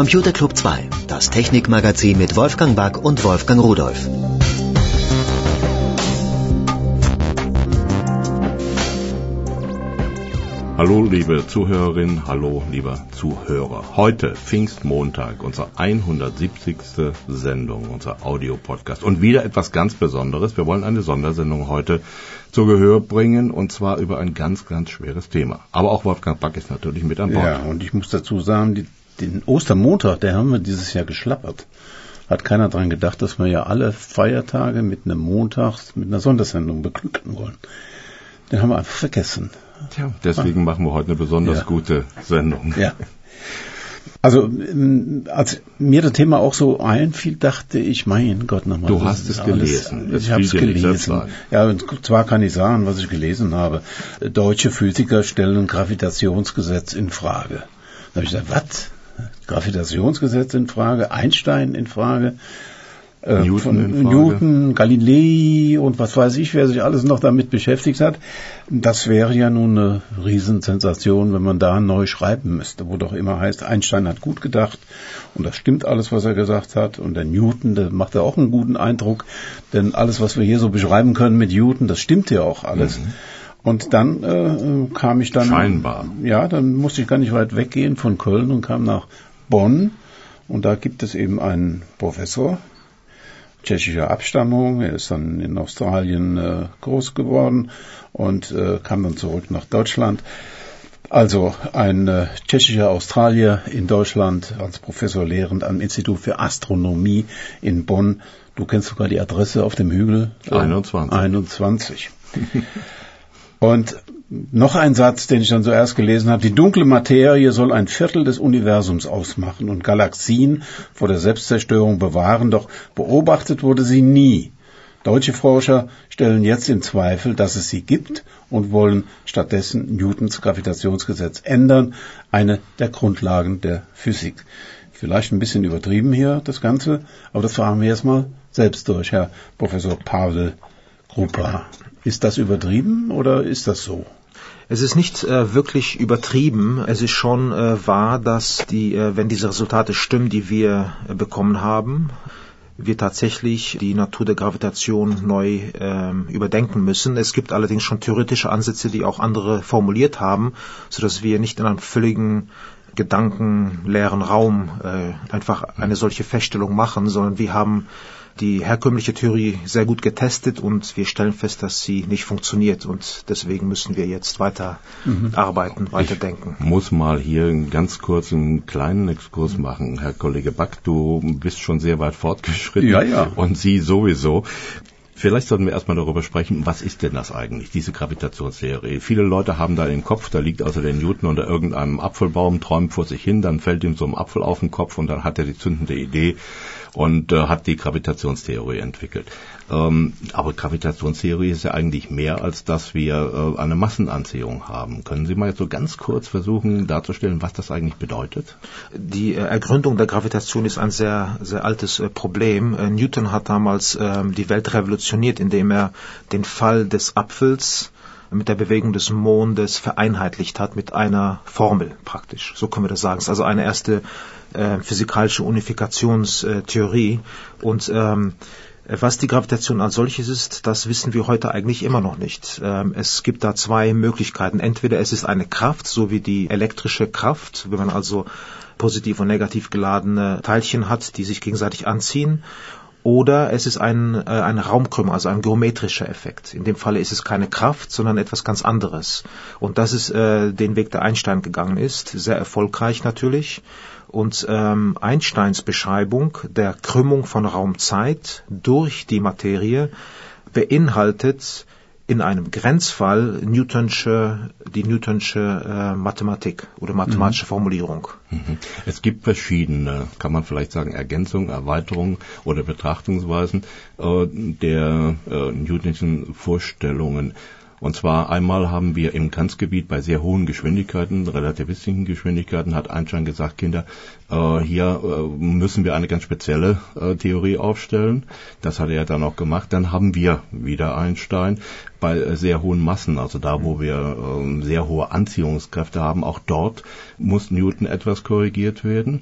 Computer Club 2, das Technikmagazin mit Wolfgang Back und Wolfgang Rudolph. Hallo liebe Zuhörerinnen, hallo lieber Zuhörer. Heute Pfingstmontag, unsere 170. Sendung, unser Audio-Podcast. Und wieder etwas ganz Besonderes. Wir wollen eine Sondersendung heute zu Gehör bringen, und zwar über ein ganz, ganz schweres Thema. Aber auch Wolfgang Back ist natürlich mit an Bord. Ja, und ich muss dazu sagen, den Ostermontag, der haben wir dieses Jahr geschlappert. Hat keiner dran gedacht, dass wir ja alle Feiertage mit einem Montag, mit einer Sondersendung beglücken wollen. Den haben wir einfach vergessen. Tja, deswegen machen wir heute eine besonders gute Sendung. Ja. Also, als mir das Thema auch so einfiel, dachte ich, mein Gott, nochmal. Du hast es gelesen. Ich habe es gelesen. Ja, und zwar kann ich sagen, was ich gelesen habe. Deutsche Physiker stellen ein Gravitationsgesetz in Frage. Da habe ich gesagt, was? Gravitationsgesetz in Frage? Einstein in Frage? Newton, Galilei und was weiß ich, wer sich alles noch damit beschäftigt hat. Das wäre ja nun eine Riesensensation, wenn man da neu schreiben müsste, wo doch immer heißt, Einstein hat gut gedacht und das stimmt alles, was er gesagt hat. Und der Newton, der macht ja auch einen guten Eindruck, denn alles, was wir hier so beschreiben können mit Newton, das stimmt ja auch alles. Mhm. Und dann kam ich dann... Scheinbar. Ja, dann musste ich gar nicht weit weggehen von Köln und kam nach Bonn. Und da gibt es eben einen Professor tschechischer Abstammung. Er ist dann in Australien groß geworden und kam dann zurück nach Deutschland. Also ein tschechischer Australier in Deutschland als Professor lehrend am Institut für Astronomie in Bonn. Du kennst sogar die Adresse auf dem Hügel. 21. Und noch ein Satz, den ich dann zuerst gelesen habe. Die dunkle Materie soll ein Viertel des Universums ausmachen und Galaxien vor der Selbstzerstörung bewahren, doch beobachtet wurde sie nie. Deutsche Forscher stellen jetzt in Zweifel, dass es sie gibt und wollen stattdessen Newtons Gravitationsgesetz ändern, eine der Grundlagen der Physik. Vielleicht ein bisschen übertrieben hier, das Ganze, aber das fragen wir jetzt mal selbst durch, Herr Professor Pavel Krupa. Ist das übertrieben oder ist das so? Es ist nicht wirklich übertrieben. Es ist schon wahr, dass wenn diese Resultate stimmen, die wir bekommen haben, wir tatsächlich die Natur der Gravitation neu überdenken müssen. Es gibt allerdings schon theoretische Ansätze, die auch andere formuliert haben, sodass wir nicht in einem völligen gedankenleeren Raum einfach eine solche Feststellung machen, sondern wir haben die herkömmliche Theorie sehr gut getestet und wir stellen fest, dass sie nicht funktioniert und deswegen müssen wir jetzt weiter arbeiten, weiterdenken. Ich muss mal hier einen kleinen Exkurs machen. Herr Kollege Back, du bist schon sehr weit fortgeschritten. Ja. Und Sie sowieso. Vielleicht sollten wir erstmal darüber sprechen, was ist denn das eigentlich, diese Gravitationstheorie? Viele Leute haben da im Kopf, da liegt also der Newton unter irgendeinem Apfelbaum, träumt vor sich hin, dann fällt ihm so ein Apfel auf den Kopf und dann hat er die zündende Idee und hat die Gravitationstheorie entwickelt. Aber Gravitationstheorie ist ja eigentlich mehr, als dass wir eine Massenanziehung haben. Können Sie mal jetzt so ganz kurz versuchen darzustellen, was das eigentlich bedeutet? Die Ergründung der Gravitation ist ein sehr, sehr altes Problem. Newton hat damals die Welt revolutioniert, indem er den Fall des Apfels mit der Bewegung des Mondes vereinheitlicht hat mit einer Formel praktisch. So können wir das sagen. Es ist also eine erste physikalische Unifikationstheorie. Und was die Gravitation als solches ist, das wissen wir heute eigentlich immer noch nicht. Es gibt da zwei Möglichkeiten. Entweder es ist eine Kraft, so wie die elektrische Kraft, wenn man also positiv und negativ geladene Teilchen hat, die sich gegenseitig anziehen. Oder es ist eine Raumkrümmung, also ein geometrischer Effekt. In dem Falle ist es keine Kraft, sondern etwas ganz anderes. Und das ist den Weg, der Einstein gegangen ist. Sehr erfolgreich natürlich. Und Einsteins Beschreibung der Krümmung von Raum-Zeit durch die Materie beinhaltet in einem Grenzfall die Newtonsche Mathematik oder mathematische Formulierung. Es gibt verschiedene, kann man vielleicht sagen, Ergänzungen, Erweiterungen oder Betrachtungsweisen der Newtonschen Vorstellungen. Und zwar einmal haben wir im Kantgebiet bei sehr hohen Geschwindigkeiten, relativistischen Geschwindigkeiten, hat Einstein gesagt, Kinder, hier müssen wir eine ganz spezielle Theorie aufstellen. Das hat er dann auch gemacht. Dann haben wir wieder Einstein bei sehr hohen Massen, also da, wo wir sehr hohe Anziehungskräfte haben. Auch dort muss Newton etwas korrigiert werden.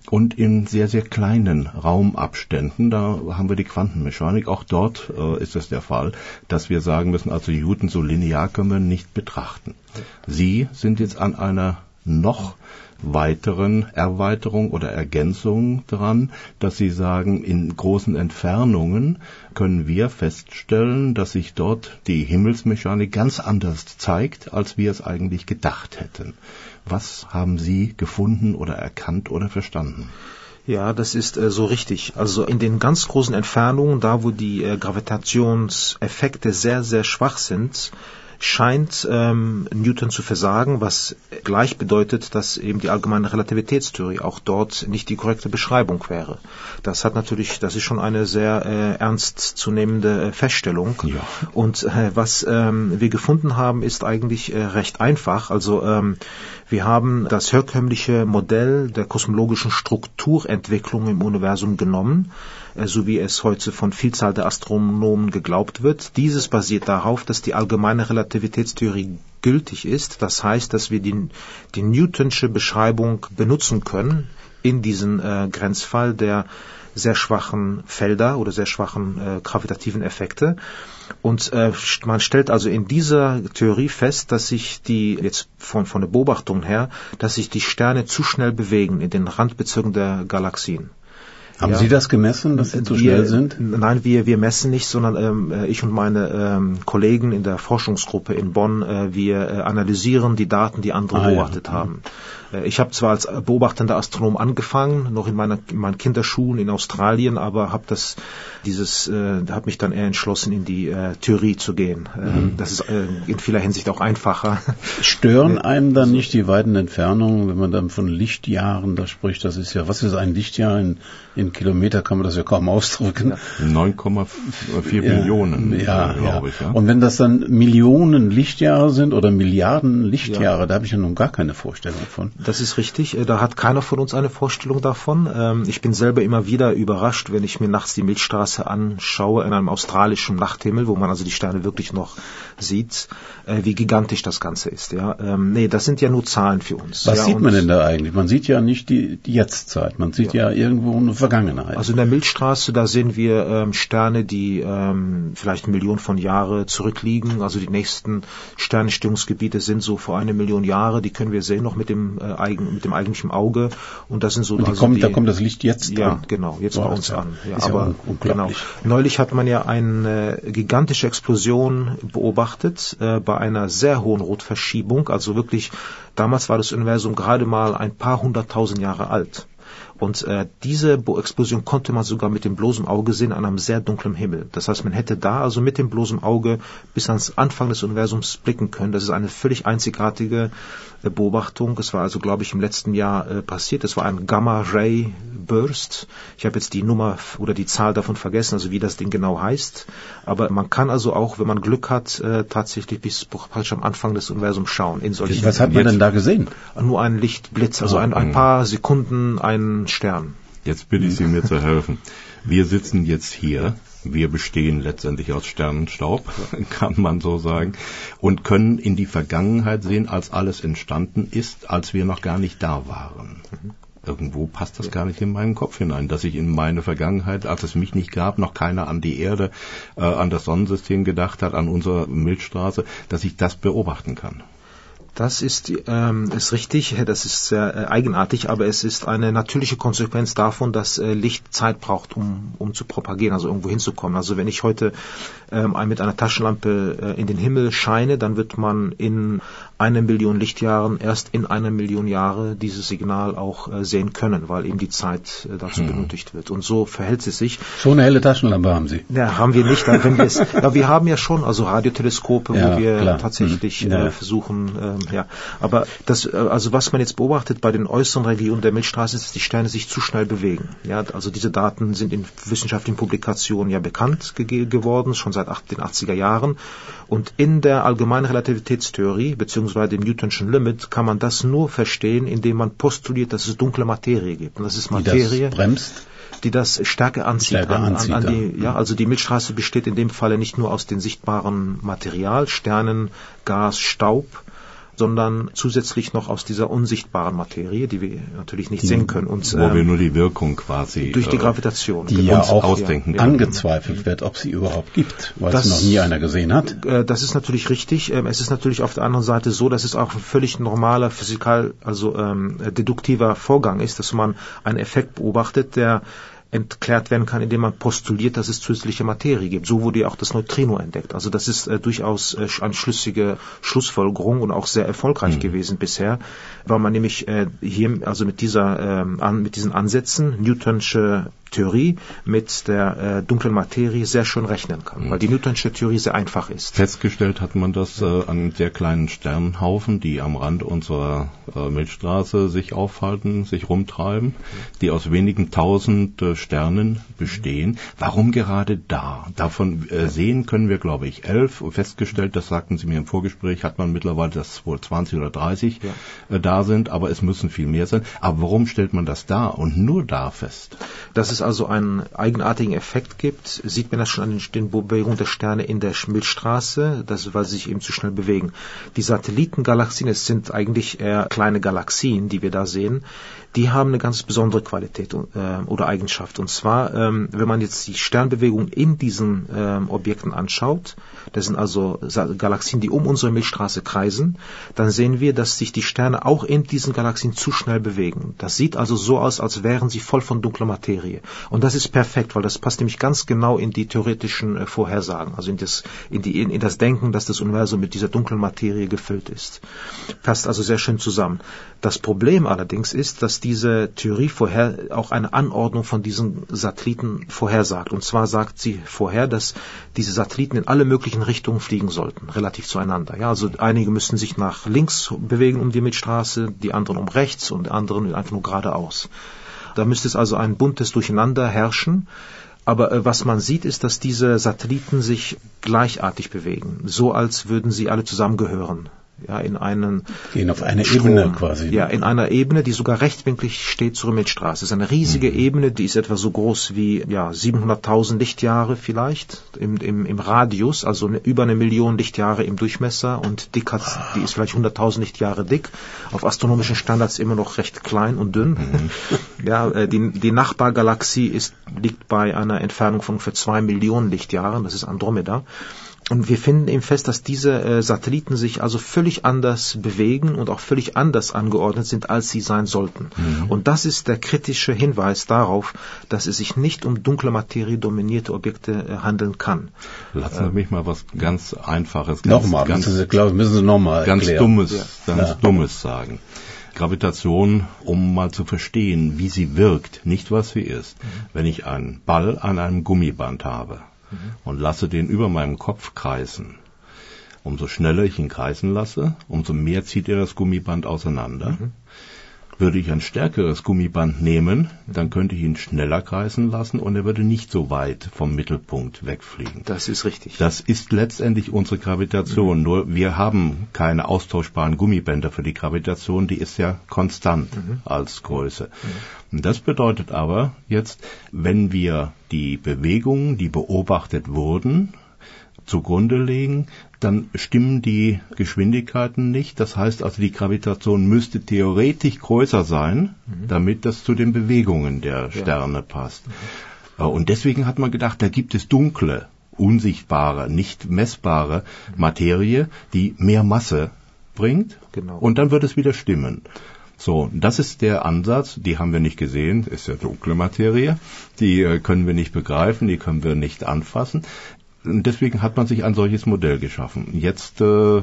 und in sehr, sehr kleinen Raumabständen. Da haben wir die Quantenmechanik. Auch dort ist es der Fall, dass wir sagen müssen, also Newton so linear können wir nicht betrachten. Sie sind jetzt an einer noch weiteren Erweiterung oder Ergänzung dran, dass Sie sagen, in großen Entfernungen können wir feststellen, dass sich dort die Himmelsmechanik ganz anders zeigt, als wir es eigentlich gedacht hätten. Was haben Sie gefunden oder erkannt oder verstanden? Ja, das ist so richtig. Also in den ganz großen Entfernungen, da wo die Gravitationseffekte sehr, sehr schwach sind, scheint Newton zu versagen, was gleich bedeutet, dass eben die allgemeine Relativitätstheorie auch dort nicht die korrekte Beschreibung wäre. Das ist schon eine sehr ernstzunehmende Feststellung. Ja. Und was wir gefunden haben, ist eigentlich recht einfach. Also wir haben das herkömmliche Modell der kosmologischen Strukturentwicklung im Universum genommen, so wie es heute von Vielzahl der Astronomen geglaubt wird. Dieses basiert darauf, dass die allgemeine Relativitätstheorie gültig ist. Das heißt, dass wir die Newtonsche Beschreibung benutzen können in diesen Grenzfall der sehr schwachen Felder oder sehr schwachen gravitativen Effekte. Und man stellt also in dieser Theorie fest, dass sich jetzt von der Beobachtung her, dass sich die Sterne zu schnell bewegen in den Randbezirken der Galaxien. Haben Sie das gemessen, dass sie zu schnell sind? Nein, wir messen nicht, sondern ich und meine Kollegen in der Forschungsgruppe in Bonn, wir analysieren die Daten, die andere beobachtet haben. Ich habe zwar als beobachtender Astronom angefangen, noch in meinen Kinderschuhen in Australien, aber habe mich dann eher entschlossen, in die Theorie zu gehen. Das ist in vieler Hinsicht auch einfacher. Stören einem dann nicht die weiten Entfernungen, wenn man dann von Lichtjahren da spricht? Das ist ja, was ist ein Lichtjahr in Kilometer, kann man das ja kaum ausdrücken. 9,4 Millionen, glaube ich. Ja. Und wenn das dann Millionen Lichtjahre sind oder Milliarden Lichtjahre, da habe ich ja nun gar keine Vorstellung von. Das ist richtig, da hat keiner von uns eine Vorstellung davon. Ich bin selber immer wieder überrascht, wenn ich mir nachts die Milchstraße anschaue in einem australischen Nachthimmel, wo man also die Sterne wirklich noch sieht, wie gigantisch das Ganze ist. Ja. Das sind ja nur Zahlen für uns. Was sieht man denn da eigentlich? Man sieht ja nicht die Jetztzeit, man sieht ja irgendwo eine Vergangenheit. Also in der Milchstraße, da sehen wir Sterne, die vielleicht 1 Million von Jahren zurückliegen. Also die nächsten Sternentstehungsgebiete sind so vor 1 Million Jahre, die können wir sehen noch mit dem eigentlichen Auge. Und das sind so. Und da kommt das Licht jetzt dran. Ja, genau, jetzt bei uns an. Ja, ist aber unglaublich. Genau. Neulich hat man ja eine gigantische Explosion beobachtet bei einer sehr hohen Rotverschiebung. Also wirklich, damals war das Universum gerade mal ein paar 100.000 Jahre alt. Und diese Explosion konnte man sogar mit dem bloßen Auge sehen an einem sehr dunklen Himmel. Das heißt, man hätte da also mit dem bloßen Auge bis ans Anfang des Universums blicken können. Das ist eine völlig einzigartige Beobachtung. Es war also, glaube ich, im letzten Jahr passiert. Es war ein Gamma-Ray-Burst. Ich habe jetzt die Nummer oder die Zahl davon vergessen, also wie das Ding genau heißt. Aber man kann also auch, wenn man Glück hat, tatsächlich bis praktisch am Anfang des Universums schauen. Was hat man denn da gesehen? Nur ein Lichtblitz, also ein paar Sekunden, ein Stern. Jetzt bitte ich Sie, mir zu helfen. Wir sitzen jetzt hier, wir bestehen letztendlich aus Sternenstaub, kann man so sagen, und können in die Vergangenheit sehen, als alles entstanden ist, als wir noch gar nicht da waren. Irgendwo passt das gar nicht in meinen Kopf hinein, dass ich in meine Vergangenheit, als es mich nicht gab, noch keiner an die Erde, an das Sonnensystem gedacht hat, an unsere Milchstraße, dass ich das beobachten kann. Das ist richtig, das ist sehr eigenartig, aber es ist eine natürliche Konsequenz davon, dass Licht Zeit braucht, um zu propagieren, also irgendwo hinzukommen. Also wenn ich heute mit einer Taschenlampe in den Himmel scheine, dann wird man in 1 Million Lichtjahren erst in 1 Million Jahre dieses Signal auch sehen können, weil eben die Zeit dazu benötigt wird. Und so verhält es sich. So eine helle Taschenlampe haben Sie? Ja, haben wir nicht. Wir haben ja schon also Radioteleskope, wo wir tatsächlich versuchen. Aber also was man jetzt beobachtet bei den äußeren Regionen der Milchstraße ist, dass die Sterne sich zu schnell bewegen. Ja, also diese Daten sind in wissenschaftlichen Publikationen ja bekannt geworden, schon seit den 80er Jahren. Und in der allgemeinen Relativitätstheorie beziehungsweise dem Newtonschen Limit kann man das nur verstehen, indem man postuliert, dass es dunkle Materie gibt. Und das ist Materie, die das stärker anzieht. Also die Milchstraße besteht in dem Falle nicht nur aus dem sichtbaren Material, Sternen, Gas, Staub, sondern zusätzlich noch aus dieser unsichtbaren Materie, die wir natürlich nicht sehen können. Und, wo wir nur die Wirkung quasi durch die Gravitation die ja auch ausdenken angezweifelt wird, ob sie überhaupt gibt, weil es noch nie einer gesehen hat. Das ist natürlich richtig. Es ist natürlich auf der anderen Seite so, dass es auch ein völlig normaler deduktiver Vorgang ist, dass man einen Effekt beobachtet, der erklärt werden kann, indem man postuliert, dass es zusätzliche Materie gibt. So wurde ja auch das Neutrino entdeckt. Also das ist durchaus eine schlüssige Schlussfolgerung und auch sehr erfolgreich gewesen bisher, weil man nämlich hier also mit diesen Ansätzen, Newtonsche Theorie mit der dunklen Materie sehr schön rechnen kann, weil die Newtonsche Theorie sehr einfach ist. Festgestellt hat man das an sehr kleinen Sternenhaufen, die am Rand unserer Milchstraße sich aufhalten, sich rumtreiben, die aus wenigen tausend Sternen bestehen. Warum gerade da? Davon sehen können wir, glaube ich, 11. Festgestellt, das sagten Sie mir im Vorgespräch, hat man mittlerweile, dass wohl 20 oder 30 da sind, aber es müssen viel mehr sein. Aber warum stellt man das da und nur da fest? Dass es also einen eigenartigen Effekt gibt, sieht man das schon an den Bewegungen der Sterne in der Milchstraße, weil sie sich eben zu schnell bewegen. Die Satellitengalaxien, es sind eigentlich eher kleine Galaxien, die wir da sehen, die haben eine ganz besondere Qualität oder Eigenschaft. Und zwar, wenn man jetzt die Sternbewegung in diesen Objekten anschaut, das sind also Galaxien, die um unsere Milchstraße kreisen, dann sehen wir, dass sich die Sterne auch in diesen Galaxien zu schnell bewegen. Das sieht also so aus, als wären sie voll von dunkler Materie. Und das ist perfekt, weil das passt nämlich ganz genau in die theoretischen Vorhersagen, also in das Denken, dass das Universum mit dieser dunklen Materie gefüllt ist. Passt also sehr schön zusammen. Das Problem allerdings ist, dass diese Theorie vorher auch eine Anordnung von diesen Satelliten vorhersagt. Und zwar sagt sie vorher, dass diese Satelliten in alle möglichen Richtungen fliegen sollten, relativ zueinander. Ja, also einige müssten sich nach links bewegen um die Milchstraße, die anderen um rechts und die anderen einfach nur geradeaus. Da müsste es also ein buntes Durcheinander herrschen. Aber was man sieht, ist, dass diese Satelliten sich gleichartig bewegen, so als würden sie alle zusammengehören. Ja, gehen auf eine Ebene quasi. Ja, in einer Ebene, die sogar rechtwinklig steht zur Milchstraße. Es ist eine riesige Ebene, die ist etwa so groß wie 700.000 Lichtjahre vielleicht im Radius, also über 1 Million Lichtjahre im Durchmesser und die ist vielleicht 100.000 Lichtjahre dick. Auf astronomischen Standards immer noch recht klein und dünn. Ja, die Nachbargalaxie liegt bei einer Entfernung von ungefähr 2 Millionen Lichtjahren, das ist Andromeda. Und wir finden eben fest, dass diese Satelliten sich also völlig anders bewegen und auch völlig anders angeordnet sind, als sie sein sollten. Und das ist der kritische Hinweis darauf, dass es sich nicht um dunkle Materie dominierte Objekte handeln kann. Lassen Sie mich mal was ganz Einfaches, müssen Sie nochmal erklären. Dummes sagen. Gravitation, um mal zu verstehen, wie sie wirkt, nicht was sie ist. Wenn ich einen Ball an einem Gummiband habe, und lasse den über meinem Kopf kreisen. Umso schneller ich ihn kreisen lasse, umso mehr zieht er das Gummiband auseinander. Würde ich ein stärkeres Gummiband nehmen, dann könnte ich ihn schneller kreisen lassen und er würde nicht so weit vom Mittelpunkt wegfliegen. Das ist richtig. Das ist letztendlich unsere Gravitation. Nur wir haben keine austauschbaren Gummibänder für die Gravitation, die ist ja konstant als Größe. Und das bedeutet aber jetzt, wenn wir die Bewegungen, die beobachtet wurden, zugrunde legen, dann stimmen die Geschwindigkeiten nicht. Das heißt also, die Gravitation müsste theoretisch größer sein, damit das zu den Bewegungen der Sterne passt. Und deswegen hat man gedacht, da gibt es dunkle, unsichtbare, nicht messbare Materie, die mehr Masse bringt. Genau. Und dann wird es wieder stimmen. So, das ist der Ansatz, die haben wir nicht gesehen, ist ja dunkle Materie, die können wir nicht begreifen, die können wir nicht anfassen. Und deswegen hat man sich ein solches Modell geschaffen. Jetzt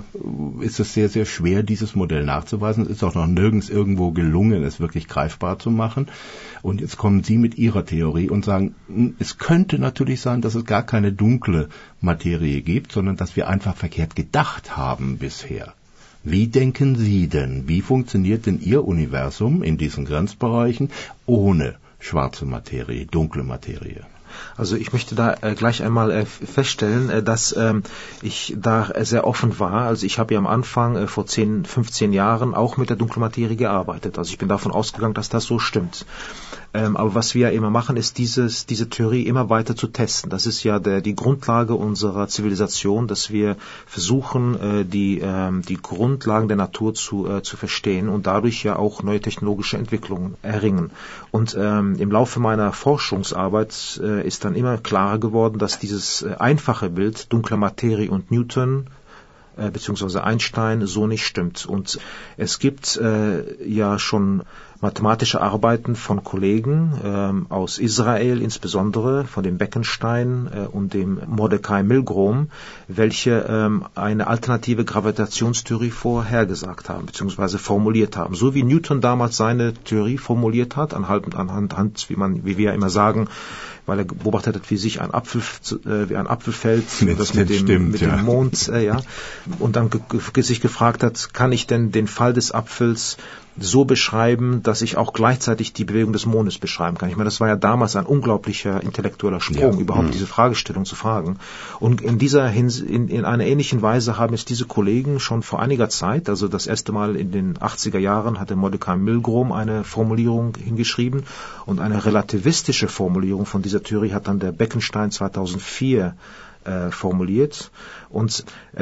ist es sehr, sehr schwer, dieses Modell nachzuweisen. Es ist auch noch nirgends irgendwo gelungen, es wirklich greifbar zu machen. Und jetzt kommen Sie mit Ihrer Theorie und sagen, es könnte natürlich sein, dass es gar keine dunkle Materie gibt, sondern dass wir einfach verkehrt gedacht haben bisher. Wie denken Sie denn, wie funktioniert denn Ihr Universum in diesen Grenzbereichen ohne schwarze Materie, dunkle Materie? Also ich möchte da gleich einmal feststellen, dass ich da sehr offen war. Also ich habe ja am Anfang vor 10, 15 Jahren auch mit der dunklen Materie gearbeitet. Also ich bin davon ausgegangen, dass das so stimmt. Aber was wir ja immer machen, ist diese Theorie immer weiter zu testen. Das ist ja die Grundlage unserer Zivilisation, dass wir versuchen, die Grundlagen der Natur zu verstehen und dadurch ja auch neue technologische Entwicklungen erringen. Und im Laufe meiner Forschungsarbeit ist dann immer klarer geworden, dass dieses einfache Bild dunkler Materie und Newton beziehungsweise Einstein so nicht stimmt. Und es gibt ja schon mathematische Arbeiten von Kollegen aus Israel, insbesondere von dem Bekenstein und dem Mordecai Milgrom, welche eine alternative Gravitationstheorie vorhergesagt haben, beziehungsweise formuliert haben. So wie Newton damals seine Theorie formuliert hat, anhand, wie wir ja immer sagen, weil er beobachtet hat, wie sich ein Apfel fällt, das mit dem Mond, und dann sich gefragt hat, kann ich denn den Fall des Apfels so beschreiben, dass ich auch gleichzeitig die Bewegung des Mondes beschreiben kann. Ich meine, das war ja damals ein unglaublicher intellektueller Sprung, überhaupt diese Fragestellung zu fragen. Und in einer ähnlichen Weise haben es diese Kollegen schon vor einiger Zeit, also das erste Mal in den 80er Jahren hatte Mordecai Milgrom eine Formulierung hingeschrieben und eine relativistische Formulierung von dieser Theorie hat dann der Bekenstein 2004 formuliert. Und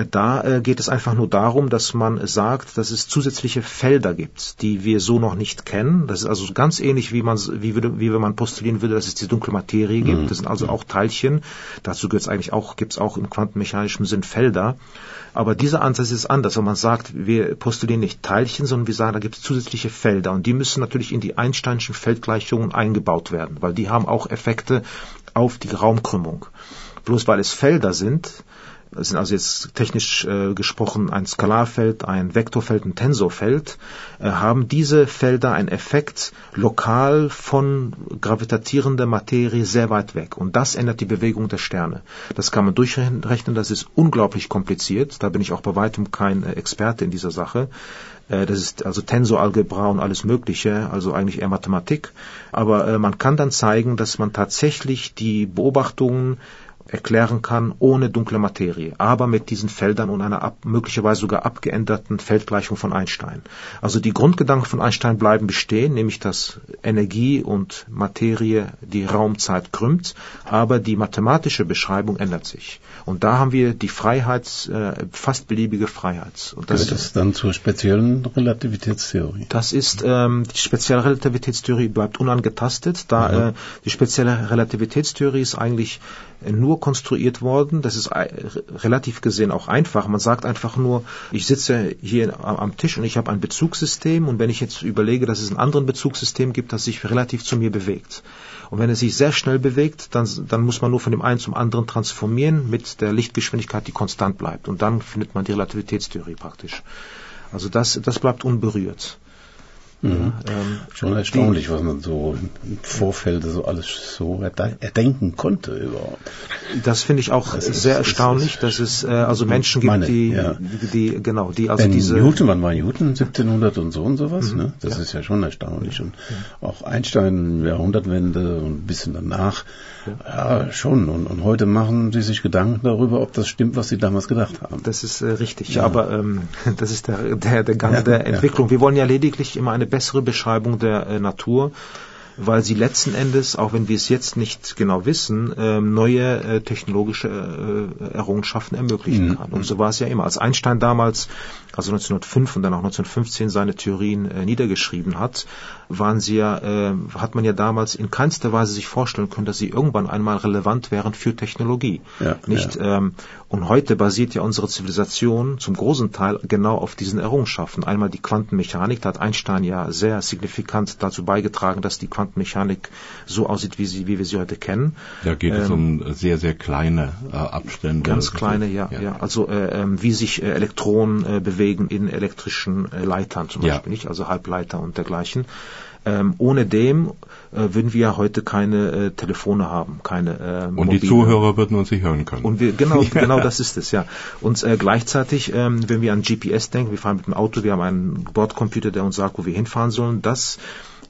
da geht es einfach nur darum, dass man sagt, dass es zusätzliche Felder gibt, die wir so noch nicht kennen. Das ist also ganz ähnlich, wie wenn man postulieren würde, dass es die dunkle Materie gibt. Das sind also auch Teilchen. Dazu gibt's auch im quantenmechanischen Sinn Felder. Aber dieser Ansatz ist anders. Wenn man sagt, wir postulieren nicht Teilchen, sondern wir sagen, da gibt es zusätzliche Felder. Und die müssen natürlich in die Einsteinschen Feldgleichungen eingebaut werden, weil die haben auch Effekte auf die Raumkrümmung. Bloß weil es Felder sind, das sind also jetzt technisch gesprochen ein Skalarfeld, ein Vektorfeld, ein Tensorfeld, haben diese Felder einen Effekt lokal von gravitatierender Materie sehr weit weg. Und das ändert die Bewegung der Sterne. Das kann man durchrechnen, das ist unglaublich kompliziert. Da bin ich auch bei weitem kein Experte in dieser Sache. Das ist also Tensoralgebra und alles Mögliche, also eigentlich eher Mathematik. Aber man kann dann zeigen, dass man tatsächlich die Beobachtungen erklären kann ohne dunkle Materie, aber mit diesen Feldern und einer möglicherweise sogar abgeänderten Feldgleichung von Einstein. Also die Grundgedanken von Einstein bleiben bestehen, nämlich dass Energie und Materie die Raumzeit krümmt, aber die mathematische Beschreibung ändert sich. Und da haben wir die Freiheit, fast beliebige Freiheit. Und das ist dann zur speziellen Relativitätstheorie. Das ist, die spezielle Relativitätstheorie bleibt unangetastet, da die spezielle Relativitätstheorie ist eigentlich nur konstruiert worden. Das ist relativ gesehen auch einfach. Man sagt einfach nur, ich sitze hier am Tisch und ich habe ein Bezugssystem und wenn ich jetzt überlege, dass es ein anderes Bezugssystem gibt, das sich relativ zu mir bewegt. Und wenn es sich sehr schnell bewegt, dann muss man nur von dem einen zum anderen transformieren mit der Lichtgeschwindigkeit, die konstant bleibt. Und dann findet man die Relativitätstheorie praktisch. Also das bleibt unberührt. Schon erstaunlich, was man so im Vorfeld so alles so erdenken konnte überhaupt. Das finde ich auch sehr erstaunlich, dass es also Menschen gibt, die also diese... Newton, wann war Newton? 1700 und sowas, ne? Das ist ja schon erstaunlich. Und auch Einstein, Jahrhundertwende und ein bisschen danach. Ja, schon. Und heute machen sie sich Gedanken darüber, ob das stimmt, was sie damals gedacht haben. Das ist richtig, aber das ist der Gang der Entwicklung. Wir wollen ja lediglich immer eine bessere Beschreibung der Natur, weil sie letzten Endes, auch wenn wir es jetzt nicht genau wissen, neue technologische Errungenschaften ermöglichen kann. Und so war es ja immer. Als Einstein damals, also 1905 und dann auch 1915 seine Theorien niedergeschrieben hat, hat man ja damals in keinster Weise sich vorstellen können, dass sie irgendwann einmal relevant wären für Technologie. Und heute basiert ja unsere Zivilisation zum großen Teil genau auf diesen Errungenschaften. Einmal die Quantenmechanik, da hat Einstein ja sehr signifikant dazu beigetragen, dass die Quantenmechanik so aussieht, wie wir sie heute kennen. Da geht es um sehr, sehr kleine Abstände. Ganz kleine, ja. Also wie sich Elektronen bewegen in elektrischen Leitern zum Beispiel, nicht? Also Halbleiter und dergleichen. Ohne dem würden wir ja heute keine Telefone haben, keine und die Zuhörer würden uns nicht hören können. Und genau das ist es, ja. Und gleichzeitig, wenn wir an GPS denken, wir fahren mit dem Auto, wir haben einen Bordcomputer, der uns sagt, wo wir hinfahren sollen, das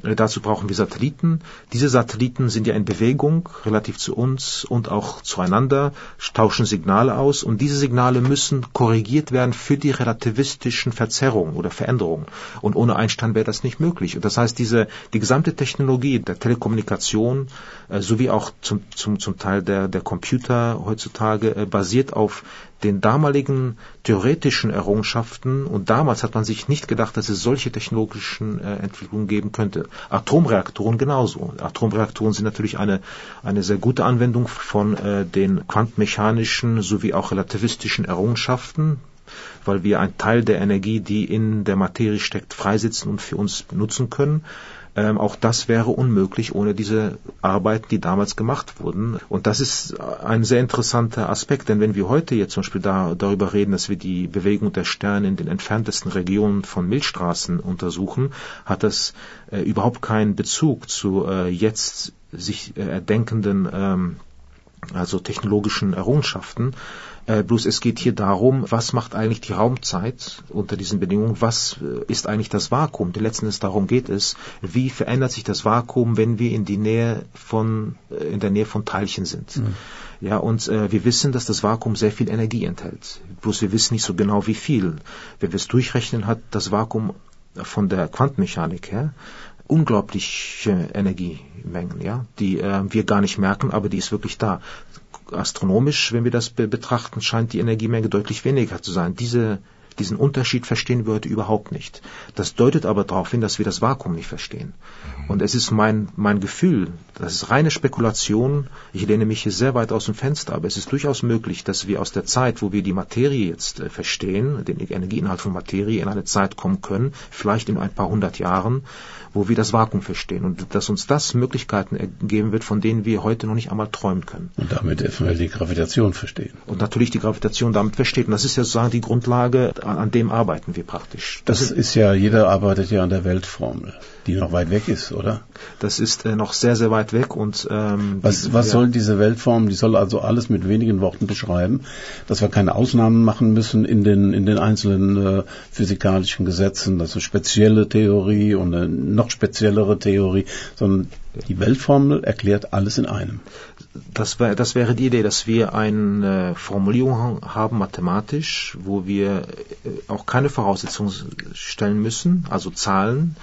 Dazu brauchen wir Satelliten. Diese Satelliten sind ja in Bewegung, relativ zu uns und auch zueinander, tauschen Signale aus und diese Signale müssen korrigiert werden für die relativistischen Verzerrungen oder Veränderungen. Und ohne Einstein wäre das nicht möglich. Und das heißt, die gesamte Technologie der Telekommunikation sowie auch zum Teil der Computer heutzutage basiert auf den damaligen theoretischen Errungenschaften und damals hat man sich nicht gedacht, dass es solche technologischen Entwicklungen geben könnte. Atomreaktoren genauso. Atomreaktoren sind natürlich eine sehr gute Anwendung von den quantenmechanischen sowie auch relativistischen Errungenschaften, weil wir einen Teil der Energie, die in der Materie steckt, freisetzen und für uns benutzen können. Auch das wäre unmöglich ohne diese Arbeiten, die damals gemacht wurden. Und das ist ein sehr interessanter Aspekt, denn wenn wir heute jetzt zum Beispiel darüber reden, dass wir die Bewegung der Sterne in den entferntesten Regionen von Milchstraßen untersuchen, hat das überhaupt keinen Bezug zu jetzt sich erdenkenden also technologischen Errungenschaften. Bloß es geht hier darum, was macht eigentlich die Raumzeit unter diesen Bedingungen, was ist eigentlich das Vakuum? Denn letzten Endes darum geht es, wie verändert sich das Vakuum, wenn wir in der Nähe von Teilchen sind. Mhm. Ja, und wir wissen, dass das Vakuum sehr viel Energie enthält. Bloß wir wissen nicht so genau, wie viel. Wenn wir es durchrechnen, hat das Vakuum von der Quantenmechanik her unglaubliche Energiemengen, ja, die wir gar nicht merken, aber die ist wirklich da. Astronomisch, wenn wir das betrachten, scheint die Energiemenge deutlich weniger zu sein. Diesen Unterschied verstehen wir heute überhaupt nicht. Das deutet aber darauf hin, dass wir das Vakuum nicht verstehen. Und es ist mein Gefühl, das ist reine Spekulation, ich lehne mich hier sehr weit aus dem Fenster, aber es ist durchaus möglich, dass wir aus der Zeit, wo wir die Materie jetzt verstehen, den Energieinhalt von Materie, in eine Zeit kommen können, vielleicht in ein paar 100 Jahren, wo wir das Vakuum verstehen und dass uns das Möglichkeiten ergeben wird, von denen wir heute noch nicht einmal träumen können. Und damit eventuell die Gravitation verstehen. Und natürlich die Gravitation damit versteht. Und das ist ja sozusagen die Grundlage, an dem arbeiten wir praktisch. Das ist ja, jeder arbeitet ja an der Weltformel, die noch weit weg ist, oder? Das ist noch sehr, sehr weit weg. Und was soll diese Weltformel? Die soll also alles mit wenigen Worten beschreiben, dass wir keine Ausnahmen machen müssen in den einzelnen physikalischen Gesetzen, also spezielle Theorie und eine noch speziellere Theorie, sondern die Weltformel erklärt alles in einem. Das wäre die Idee, dass wir eine Formulierung haben mathematisch, wo wir auch keine Voraussetzungen stellen müssen, also Zahlen,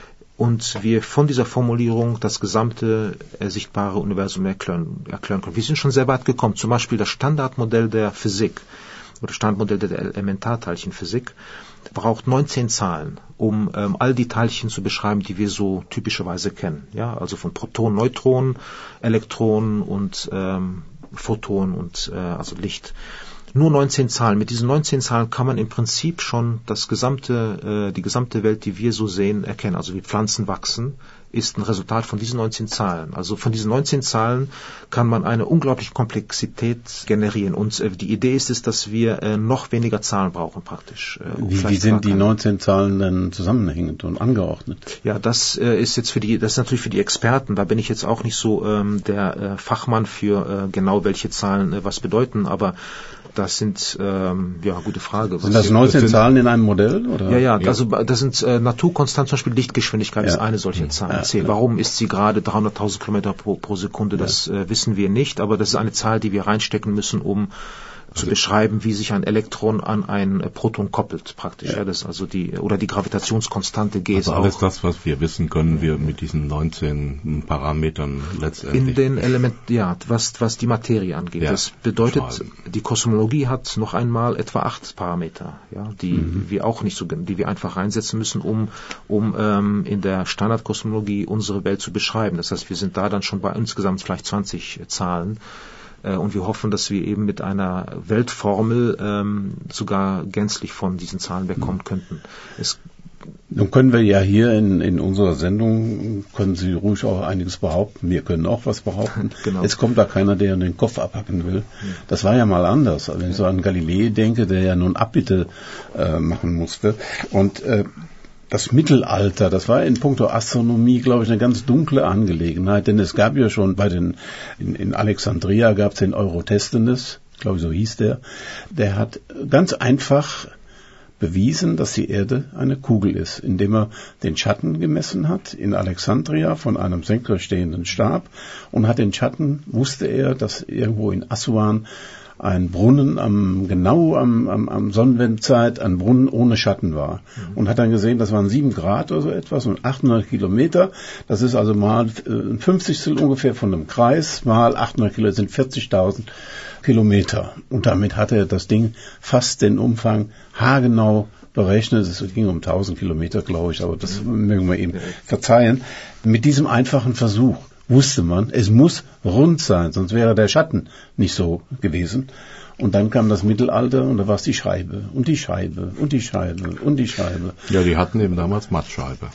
und wir von dieser Formulierung das gesamte sichtbare Universum erklären können. Wir sind schon sehr weit gekommen. Zum Beispiel das Standardmodell der Physik oder Standardmodell der Elementarteilchenphysik braucht 19 Zahlen, um all die Teilchen zu beschreiben, die wir so typischerweise kennen. Ja, also von Protonen, Neutronen, Elektronen und Photonen und also Licht. Nur 19 Zahlen. Mit diesen 19 Zahlen kann man im Prinzip schon die gesamte Welt, die wir so sehen, erkennen. Also wie Pflanzen wachsen, ist ein Resultat von diesen 19 Zahlen. Also von diesen 19 Zahlen kann man eine unglaubliche Komplexität generieren. Und die Idee ist es, dass wir noch weniger Zahlen brauchen praktisch. Wie sind die 19 Zahlen denn zusammenhängend und angeordnet? Ja, das ist natürlich für die Experten. Da bin ich jetzt auch nicht so der Fachmann für genau welche Zahlen was bedeuten, aber das sind, gute Frage. Sind das 19 Zahlen in einem Modell? Oder? Ja, also das sind Naturkonstanten, zum Beispiel Lichtgeschwindigkeit ist eine solche Zahl. Warum ist sie gerade 300.000 Kilometer pro Sekunde? Das wissen wir nicht, aber das ist eine Zahl, die wir reinstecken müssen, um zu beschreiben, wie sich ein Elektron an ein Proton koppelt, praktisch. Ja, das also die Gravitationskonstante G ist also alles das, was wir wissen, können wir mit diesen 19 Parametern letztendlich. In den Elementen, was die Materie angeht. Ja, das bedeutet, die Kosmologie hat noch einmal etwa 8 Parameter, die wir auch nicht die wir einfach reinsetzen müssen, um in der Standardkosmologie unsere Welt zu beschreiben. Das heißt, wir sind da dann schon bei insgesamt vielleicht 20 Zahlen. Und wir hoffen, dass wir eben mit einer Weltformel sogar gänzlich von diesen Zahlen wegkommen könnten. Nun können wir ja hier in unserer Sendung, können Sie ruhig auch einiges behaupten. Wir können auch was behaupten. Genau. Jetzt kommt da keiner, der den Kopf abhacken will. Das war ja mal anders. Wenn ich so an Galilei denke, der ja nun Abbitte machen musste. Und das Mittelalter, das war in puncto Astronomie, glaube ich, eine ganz dunkle Angelegenheit, denn es gab ja schon in Alexandria gab es den Eurotesthenes, glaube ich, so hieß der hat ganz einfach bewiesen, dass die Erde eine Kugel ist, indem er den Schatten gemessen hat in Alexandria von einem senkrecht stehenden Stab und hat den Schatten, wusste er, dass irgendwo in Assuan ein Brunnen genau am Sonnenwendzeit ein Brunnen ohne Schatten war. Und hat dann gesehen, das waren 7 Grad oder so etwas und 800 Kilometer. Das ist also mal ein 50stel ungefähr von einem Kreis, mal 800 Kilometer sind 40.000 Kilometer. Und damit hat er das Ding fast den Umfang haargenau berechnet. Es ging um 1000 Kilometer, glaube ich, aber das mögen wir ihm verzeihen. Mit diesem einfachen Versuch wusste man, es muss rund sein, sonst wäre der Schatten nicht so gewesen. Und dann kam das Mittelalter und da war es die Scheibe und die Scheibe und die Scheibe und die Scheibe. Ja, die hatten eben damals Mattscheibe.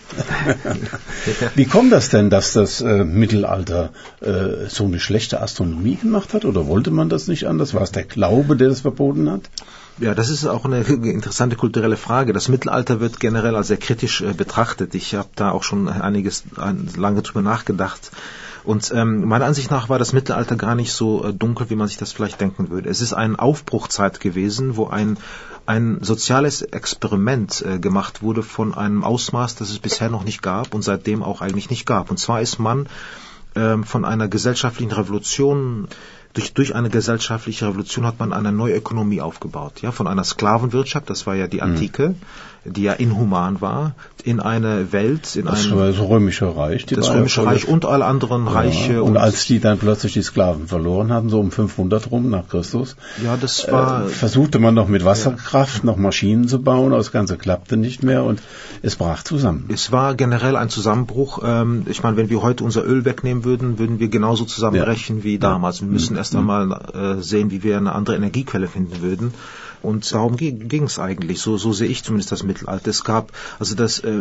Wie kommt das denn, dass das Mittelalter so eine schlechte Astronomie gemacht hat? Oder wollte man das nicht anders? War es der Glaube, der das verboten hat? Ja, das ist auch eine interessante kulturelle Frage. Das Mittelalter wird generell als sehr kritisch betrachtet. Ich habe da auch schon lange drüber nachgedacht. Und meiner Ansicht nach war das Mittelalter gar nicht so dunkel, wie man sich das vielleicht denken würde. Es ist eine Aufbruchzeit gewesen, wo ein soziales Experiment gemacht wurde von einem Ausmaß, das es bisher noch nicht gab und seitdem auch eigentlich nicht gab. Und zwar ist man von einer gesellschaftlichen Revolution durch eine gesellschaftliche Revolution hat man eine neue Ökonomie aufgebaut, ja, von einer Sklavenwirtschaft, das war ja die Antike, die ja inhuman war, in eine Welt, das Römische Reich, das Römische Reich und alle anderen Reiche. Ja, und als die dann plötzlich die Sklaven verloren hatten, so um 500 rum nach Christus, ja, das war, versuchte man noch mit Wasserkraft noch Maschinen zu bauen, aber das Ganze klappte nicht mehr und es brach zusammen. Es war generell ein Zusammenbruch. Ich meine, wenn wir heute unser Öl wegnehmen würden, würden wir genauso zusammenbrechen wie damals. Wir müssen erst einmal sehen, wie wir eine andere Energiequelle finden würden. Und darum ging es eigentlich. So sehe ich zumindest das Mittelalter. Es gab, also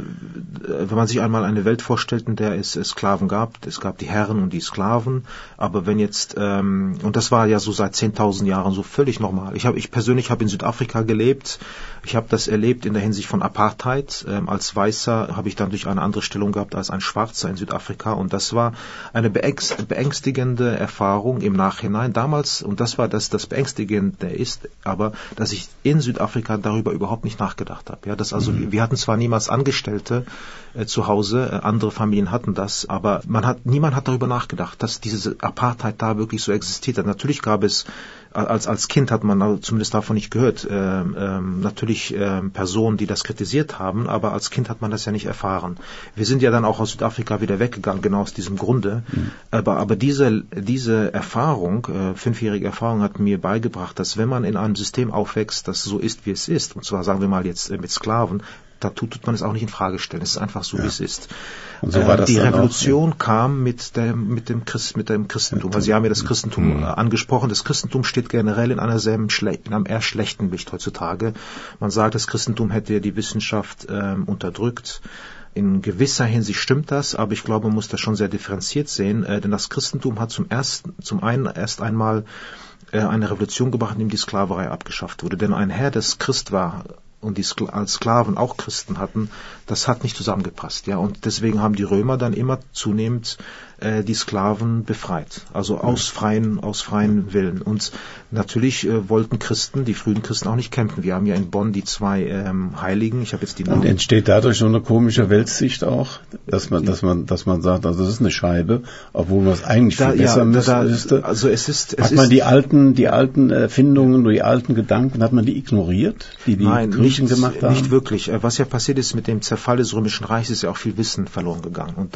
wenn man sich einmal eine Welt vorstellt, in der es Sklaven gab, es gab die Herren und die Sklaven, aber wenn jetzt, und das war ja so seit 10.000 Jahren so völlig normal. Ich persönlich habe in Südafrika gelebt. Ich habe das erlebt in der Hinsicht von Apartheid. Als Weißer habe ich dann durch eine andere Stellung gehabt als ein Schwarzer in Südafrika. Und das war eine beängstigende Erfahrung im Nachhinein. Damals, und das war das Beängstigende ist, aber dass ich in Südafrika darüber überhaupt nicht nachgedacht habe. Ja, wir hatten zwar niemals Angestellte zu Hause, andere Familien hatten das, aber niemand hat darüber nachgedacht, dass diese Apartheid da wirklich so existiert hat. Natürlich gab es, als Kind hat man zumindest davon nicht gehört, natürlich Personen, die das kritisiert haben, aber als Kind hat man das ja nicht erfahren. Wir sind ja dann auch aus Südafrika wieder weggegangen, genau aus diesem Grunde. Aber diese Erfahrung, 5-jährige Erfahrung hat mir beigebracht, dass wenn man in einem System aufwächst, das so ist, wie es ist, und zwar sagen wir mal jetzt mit Sklaven, da tut man es auch nicht in Frage stellen. Es ist einfach so, wie es ist. Und so war das die dann Revolution auch, kam mit dem Christentum. Also Sie haben ja das Christentum angesprochen. Das Christentum steht generell in einem eher schlechten Licht heutzutage. Man sagt, das Christentum hätte die Wissenschaft unterdrückt. In gewisser Hinsicht stimmt das, aber ich glaube, man muss das schon sehr differenziert sehen, denn das Christentum hat zum einen erst einmal eine Revolution gebracht, in dem die Sklaverei abgeschafft wurde. Denn ein Herr, das Christ war und die als Sklaven auch Christen hatten, das hat nicht zusammengepasst. Ja, und deswegen haben die Römer dann immer zunehmend die Sklaven befreit, also aus freien Willen. Und natürlich wollten die frühen Christen auch nicht kämpfen. Wir haben ja in Bonn die 2 Heiligen. Ich habe jetzt die Namen. Und entsteht dadurch so eine komische Weltsicht auch, dass man sagt, also das ist eine Scheibe, obwohl man es eigentlich verbessern müsste. Also hat man die alten Erfindungen, die alten Gedanken, hat man die ignoriert, die Griechen gemacht haben? Nicht wirklich. Was ja passiert ist mit dem Zerfall des Römischen Reichs, ist ja auch viel Wissen verloren gegangen. Und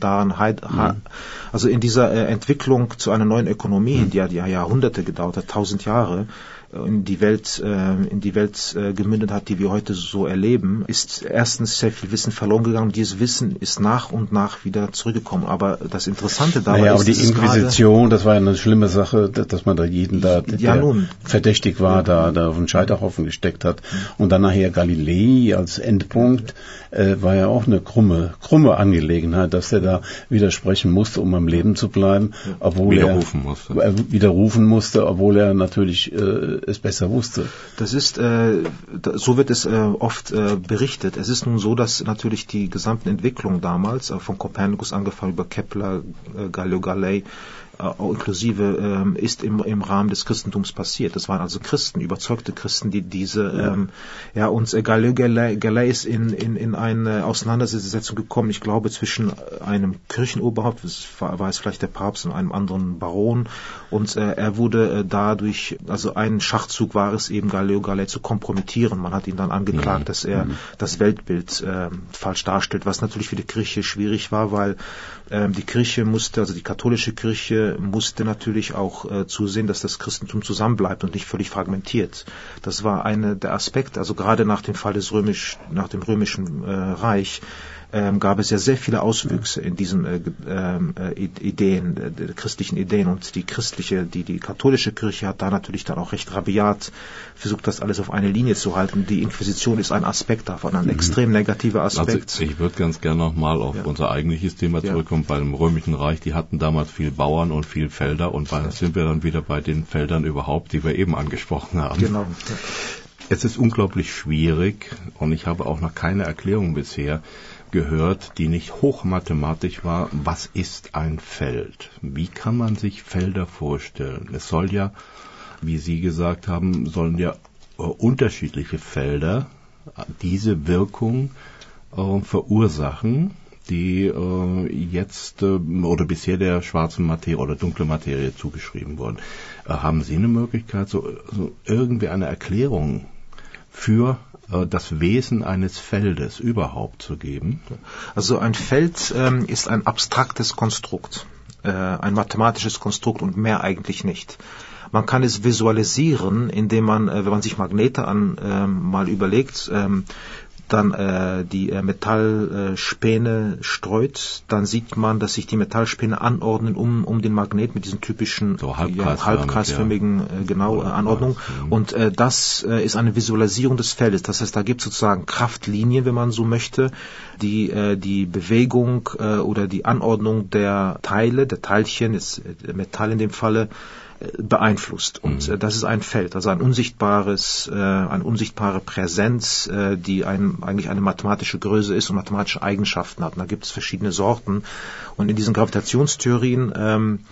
also in dieser Entwicklung zu einer neuen Ökonomie, die ja Jahrhunderte gedauert hat, 1000 Jahre, in die Welt gemündet hat, die wir heute so erleben, ist erstens sehr viel Wissen verloren gegangen. Dieses Wissen ist nach und nach wieder zurückgekommen. Aber das Interessante dabei ist, aber die Inquisition, das war ja eine schlimme Sache, dass man da jeden der verdächtig war, da auf den Scheiterhaufen gesteckt hat. Und dann nachher Galilei als Endpunkt war ja auch eine krumme Angelegenheit, dass er da widersprechen musste, um am Leben zu bleiben, obwohl widerrufen musste, obwohl er natürlich es besser wusste. Das ist, so wird es oft berichtet. Es ist nun so, dass natürlich die gesamten Entwicklungen damals, von Kopernikus angefangen über Kepler, Galileo Galilei, inklusive ist im Rahmen des Christentums passiert. Das waren also Christen, überzeugte Christen, die diese und Galileo Galilei ist in eine Auseinandersetzung gekommen, ich glaube, zwischen einem Kirchenoberhaupt, war es vielleicht der Papst, und einem anderen Baron, und er wurde dadurch, also ein Schachzug war es eben, Galileo Galilei zu kompromittieren. Man hat ihn dann angeklagt, dass er das Weltbild falsch darstellt, was natürlich für die Kirche schwierig war, weil die Kirche musste, also die katholische Kirche musste natürlich auch zusehen, dass das Christentum zusammenbleibt und nicht völlig fragmentiert. Das war der Aspekt, also gerade nach dem Fall nach dem römischen Reich, gab es ja sehr viele Auswüchse in diesen christlichen Ideen, und die katholische Kirche hat da natürlich dann auch recht rabiat versucht, das alles auf eine Linie zu halten. Die Inquisition ist ein Aspekt davon, ein extrem negativer Aspekt. Also ich würde ganz gerne nochmal auf unser eigentliches Thema zurückkommen. Bei dem Römischen Reich, die hatten damals viel Bauern und viel Felder, und sind wir dann wieder bei den Feldern überhaupt, die wir eben angesprochen haben. Genau. Es ist unglaublich schwierig, und ich habe auch noch keine Erklärung bisher gehört, die nicht hochmathematisch war. Was ist ein Feld? Wie kann man sich Felder vorstellen? Es soll ja, wie Sie gesagt haben, sollen ja unterschiedliche Felder diese Wirkung verursachen, die jetzt oder bisher der schwarzen Materie oder dunklen Materie zugeschrieben wurden. Haben Sie eine Möglichkeit, so irgendwie eine Erklärung für das Wesen eines Feldes überhaupt zu geben? Also ein Feld ist ein abstraktes Konstrukt, ein mathematisches Konstrukt und mehr eigentlich nicht. Man kann es visualisieren, indem man, wenn man sich Magnete mal überlegt, dann die Metallspäne streut, dann sieht man, dass sich die Metallspäne anordnen um den Magnet mit diesen typischen so halbkreisförmigen Anordnungen. Und das ist eine Visualisierung des Feldes. Das heißt, da gibt es sozusagen Kraftlinien, wenn man so möchte, die Bewegung oder die Anordnung der Teilchen, das Metall in dem Falle, beeinflusst. Und das ist ein Feld, also eine unsichtbare Präsenz, die eigentlich eine mathematische Größe ist und mathematische Eigenschaften hat. Und da gibt es verschiedene Sorten. Und in diesen Gravitationstheorien,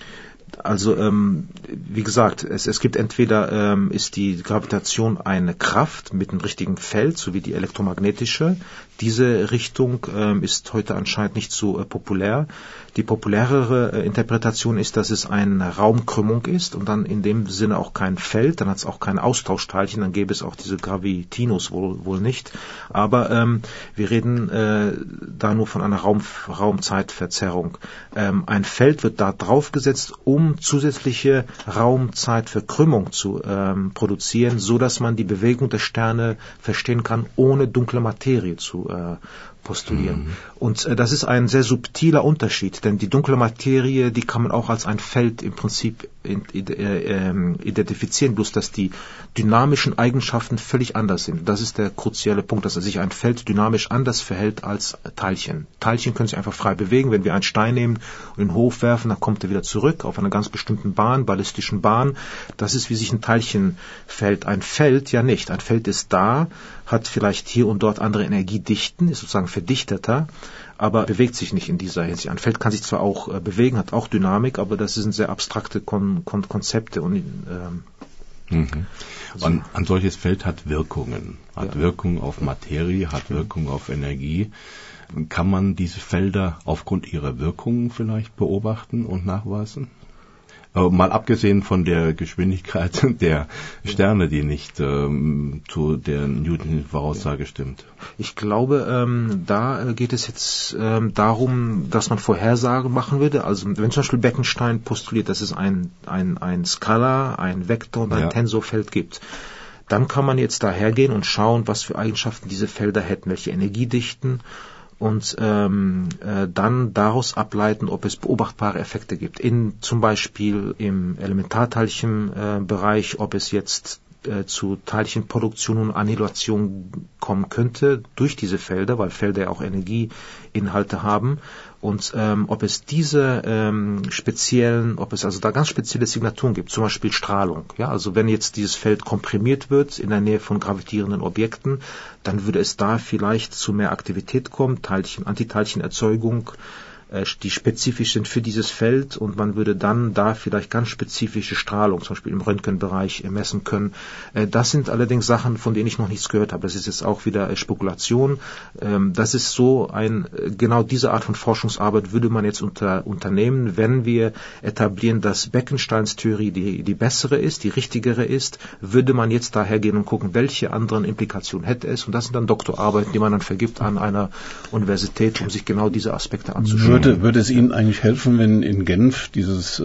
wie gesagt, es gibt entweder ist die Gravitation eine Kraft mit einem richtigen Feld, so wie die elektromagnetische. Diese Richtung ist heute anscheinend nicht so populär. Die populärere Interpretation ist, dass es eine Raumkrümmung ist und dann in dem Sinne auch kein Feld, dann hat es auch keine Austauschteilchen, dann gäbe es auch diese Gravitinus wohl nicht. Aber wir reden da nur von einer Raumzeitverzerrung. Ein Feld wird da draufgesetzt, um zusätzliche Raumzeitverkrümmung zu produzieren, so dass man die Bewegung der Sterne verstehen kann, ohne dunkle Materie zu postulieren. Und das ist ein sehr subtiler Unterschied, denn die dunkle Materie, die kann man auch als ein Feld im Prinzip identifizieren, bloß dass die dynamischen Eigenschaften völlig anders sind. Das ist der kruzielle Punkt, dass sich ein Feld dynamisch anders verhält als Teilchen. Teilchen können sich einfach frei bewegen. Wenn wir einen Stein nehmen und ihn hochwerfen, dann kommt er wieder zurück auf einer ganz bestimmten ballistischen Bahn. Das ist, wie sich ein Teilchen verhält. Ein Feld ja nicht. Ein Feld ist da, hat vielleicht hier und dort andere Energiedichten, ist sozusagen verdichteter, aber bewegt sich nicht in dieser Hinsicht. Ein Feld kann sich zwar auch bewegen, hat auch Dynamik, aber das sind sehr abstrakte Konzepte. Und ein solches Feld hat Wirkungen, Wirkung auf Materie, hat Wirkung auf Energie. Kann man diese Felder aufgrund ihrer Wirkungen vielleicht beobachten und nachweisen? Mal abgesehen von der Geschwindigkeit der Sterne, die nicht zu der Newton-Voraussage stimmt. Ich glaube, da geht es jetzt darum, dass man Vorhersagen machen würde. Also wenn zum Beispiel Bekenstein postuliert, dass es ein Skalar, ein Vektor und ein Tensorfeld gibt, dann kann man jetzt da hergehen und schauen, was für Eigenschaften diese Felder hätten, welche Energiedichten, und dann daraus ableiten, ob es beobachtbare Effekte gibt. Zum Beispiel im Elementarteilchenbereich, ob es jetzt zu Teilchenproduktion und Annihilation kommen könnte durch diese Felder, weil Felder ja auch Energieinhalte haben. Und ob es also da ganz spezielle Signaturen gibt, zum Beispiel Strahlung. Ja, also wenn jetzt dieses Feld komprimiert wird in der Nähe von gravitierenden Objekten, dann würde es da vielleicht zu mehr Aktivität kommen, Antiteilchenerzeugung, die spezifisch sind für dieses Feld, und man würde dann da vielleicht ganz spezifische Strahlung, zum Beispiel im Röntgenbereich, messen können. Das sind allerdings Sachen, von denen ich noch nichts gehört habe. Das ist jetzt auch wieder Spekulation. Das ist so genau diese Art von Forschungsarbeit würde man jetzt unternehmen, wenn wir etablieren, dass Bekensteins Theorie die bessere ist, die richtigere ist, würde man jetzt daher gehen und gucken, welche anderen Implikationen hätte es. Und das sind dann Doktorarbeiten, die man dann vergibt an einer Universität, um sich genau diese Aspekte anzuschauen. Würde es Ihnen eigentlich helfen, wenn in Genf dieses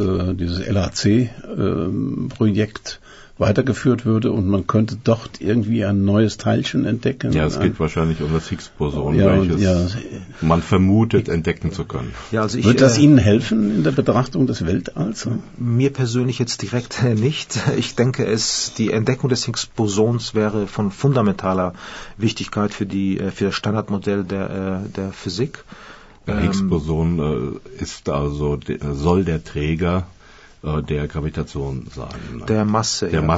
LHC-Projekt weitergeführt würde und man könnte dort irgendwie ein neues Teilchen entdecken? Ja, es geht wahrscheinlich um das Higgs-Boson, welches man vermutet, entdecken zu können. Ja, also wird das Ihnen helfen in der Betrachtung des Weltalls? Mir persönlich jetzt direkt nicht. Ich denke, die Entdeckung des Higgs-Bosons wäre von fundamentaler Wichtigkeit für das Standardmodell der Physik. Higgs-Boson ist also soll der Träger der Gravitation sein. Der Masse. Genau,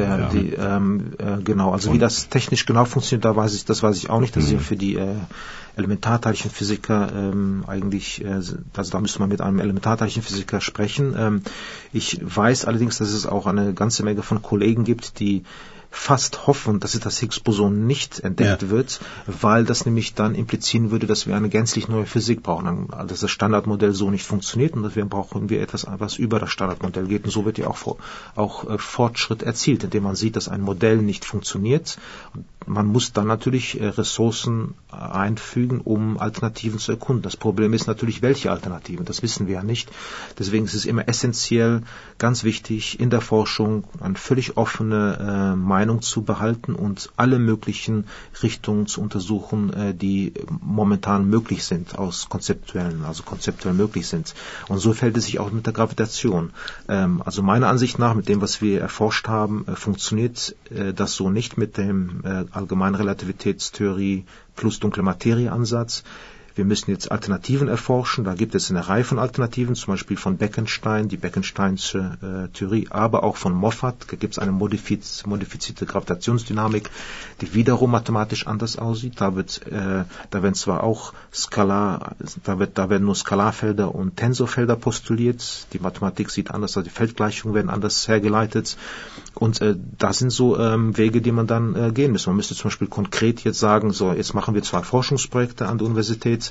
also wie das technisch genau funktioniert, das weiß ich auch nicht. Das ist ja für die Elementarteilchenphysiker eigentlich, also da müsste man mit einem Elementarteilchenphysiker sprechen. Ich weiß allerdings, dass es auch eine ganze Menge von Kollegen gibt, die fast hoffen, dass das Higgs-Boson nicht entdeckt wird, weil das nämlich dann implizieren würde, dass wir eine gänzlich neue Physik brauchen, dass das Standardmodell so nicht funktioniert und deswegen brauchen wir etwas, was über das Standardmodell geht. Und so wird ja auch Fortschritt erzielt, indem man sieht, dass ein Modell nicht funktioniert. Man muss dann natürlich Ressourcen einfügen, um Alternativen zu erkunden. Das Problem ist natürlich, welche Alternativen, das wissen wir ja nicht. Deswegen ist es immer essentiell, ganz wichtig, in der Forschung eine völlig offene Meinung zu behalten und alle möglichen Richtungen zu untersuchen, die momentan möglich sind, konzeptuell möglich sind. Und so verhält es sich auch mit der Gravitation. Also meiner Ansicht nach, mit dem, was wir erforscht haben, funktioniert das so nicht mit dem allgemeinen Relativitätstheorie plus dunkle Materie-Ansatz. Wir müssen jetzt Alternativen erforschen. Da gibt es eine Reihe von Alternativen, zum Beispiel von Bekenstein, die Bekensteinsche Theorie, aber auch von Moffat. Da gibt es eine modifizierte Gravitationsdynamik, die wiederum mathematisch anders aussieht. Da werden zwar auch da werden nur Skalarfelder und Tensorfelder postuliert. Die Mathematik sieht anders aus, die Feldgleichungen werden anders hergeleitet. Und das sind so Wege, die man dann gehen muss. Man müsste zum Beispiel konkret jetzt sagen, so, jetzt machen wir 2 Forschungsprojekte an der Universität.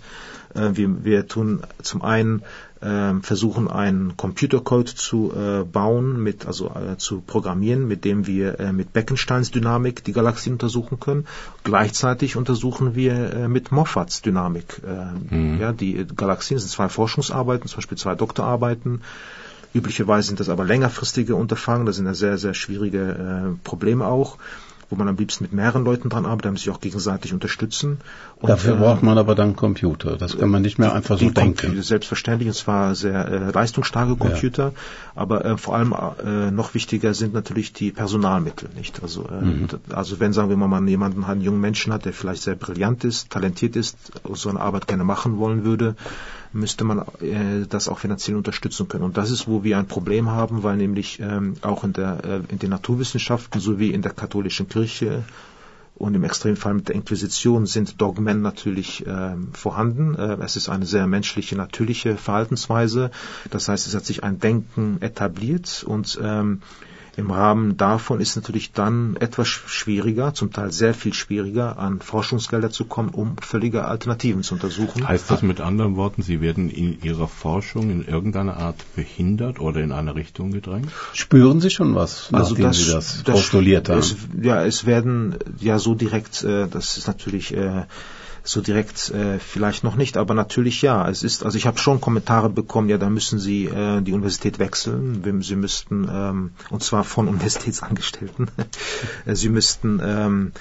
Wir tun zum einen versuchen, einen Computercode zu bauen, zu programmieren, mit dem wir mit Bekensteins Dynamik die Galaxien untersuchen können. Gleichzeitig untersuchen wir mit Moffats Dynamik. Die Galaxien sind 2 Forschungsarbeiten, zum Beispiel 2 Doktorarbeiten. Üblicherweise sind das aber längerfristige Unterfangen, das sind ja sehr, sehr schwierige Probleme auch, wo man am liebsten mit mehreren Leuten dran arbeitet, damit sich auch gegenseitig unterstützen. Und, dafür braucht man aber dann Computer. Das kann man nicht mehr einfach so denken. Selbstverständlich, und zwar sehr leistungsstarke Computer. Aber vor allem noch wichtiger sind natürlich die Personalmittel, nicht? Also wenn, sagen wir mal, man einen jungen Menschen hat, der vielleicht sehr brillant ist, talentiert ist, so eine Arbeit gerne machen wollen würde, müsste man das auch finanziell unterstützen können. Und das ist, wo wir ein Problem haben, weil nämlich auch in den Naturwissenschaften sowie in der katholischen Kirche und im Extremfall mit der Inquisition sind Dogmen natürlich vorhanden. Es ist eine sehr menschliche, natürliche Verhaltensweise. Das heißt, es hat sich ein Denken etabliert und im Rahmen davon ist natürlich dann etwas schwieriger, zum Teil sehr viel schwieriger, an Forschungsgelder zu kommen, um völlige Alternativen zu untersuchen. Heißt das mit anderen Worten, Sie werden in Ihrer Forschung in irgendeiner Art behindert oder in eine Richtung gedrängt? Spüren Sie schon was, nachdem Sie das postuliert haben? Es werden ja so direkt, das ist natürlich so direkt vielleicht noch nicht, aber natürlich ja. Also ich habe schon Kommentare bekommen, ja, da müssen Sie die Universität wechseln. Sie müssten, und zwar von Universitätsangestellten, Sie müssten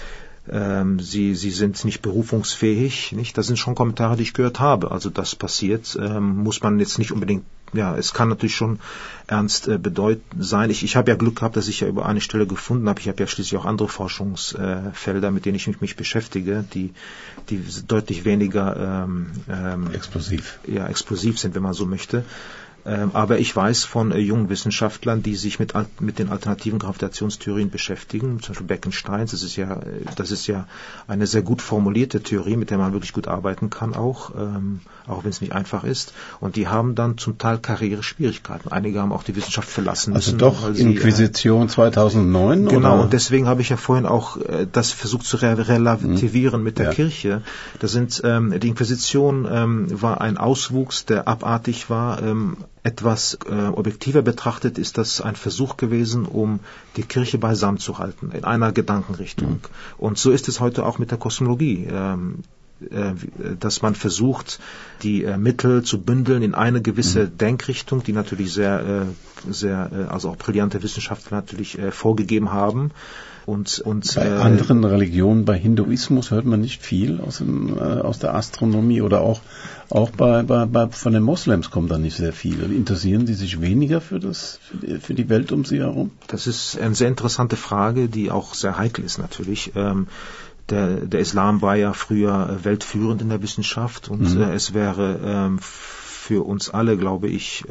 Sie sind nicht berufungsfähig, nicht? Das sind schon Kommentare, die ich gehört habe. Also das passiert, muss man jetzt nicht unbedingt, ja, es kann natürlich schon ernst bedeutend sein. Ich habe ja Glück gehabt, dass ich ja über eine Stelle gefunden habe. Ich habe ja schließlich auch andere Forschungsfelder, mit denen ich mich beschäftige, die deutlich weniger explosiv sind, wenn man so möchte. Aber ich weiß von jungen Wissenschaftlern, die sich mit den alternativen Gravitationstheorien beschäftigen, zum Beispiel Bekensteins, das ist ja eine sehr gut formulierte Theorie, mit der man wirklich gut arbeiten kann, auch wenn es nicht einfach ist. Und die haben dann zum Teil Karriereschwierigkeiten. Einige haben auch die Wissenschaft verlassen müssen. Also doch Inquisition 2009? Genau, oder? Und deswegen habe ich ja vorhin auch das versucht zu relativieren mit der Kirche. Die Inquisition war ein Auswuchs, der abartig war. Etwas objektiver betrachtet ist das ein Versuch gewesen, um die Kirche beisammen zu halten, in einer Gedankenrichtung. Und so ist es heute auch mit der Kosmologie, dass man versucht, die Mittel zu bündeln in eine gewisse Denkrichtung, die natürlich also auch brillante Wissenschaftler natürlich vorgegeben haben. Und bei anderen Religionen, bei Hinduismus hört man nicht viel aus der Astronomie oder auch von den Moslems kommt da nicht sehr viel. Interessieren die sich weniger für die Welt um sie herum? Das ist eine sehr interessante Frage, die auch sehr heikel ist natürlich. Der Islam war ja früher weltführend in der Wissenschaft und es wäre für uns alle, glaube ich,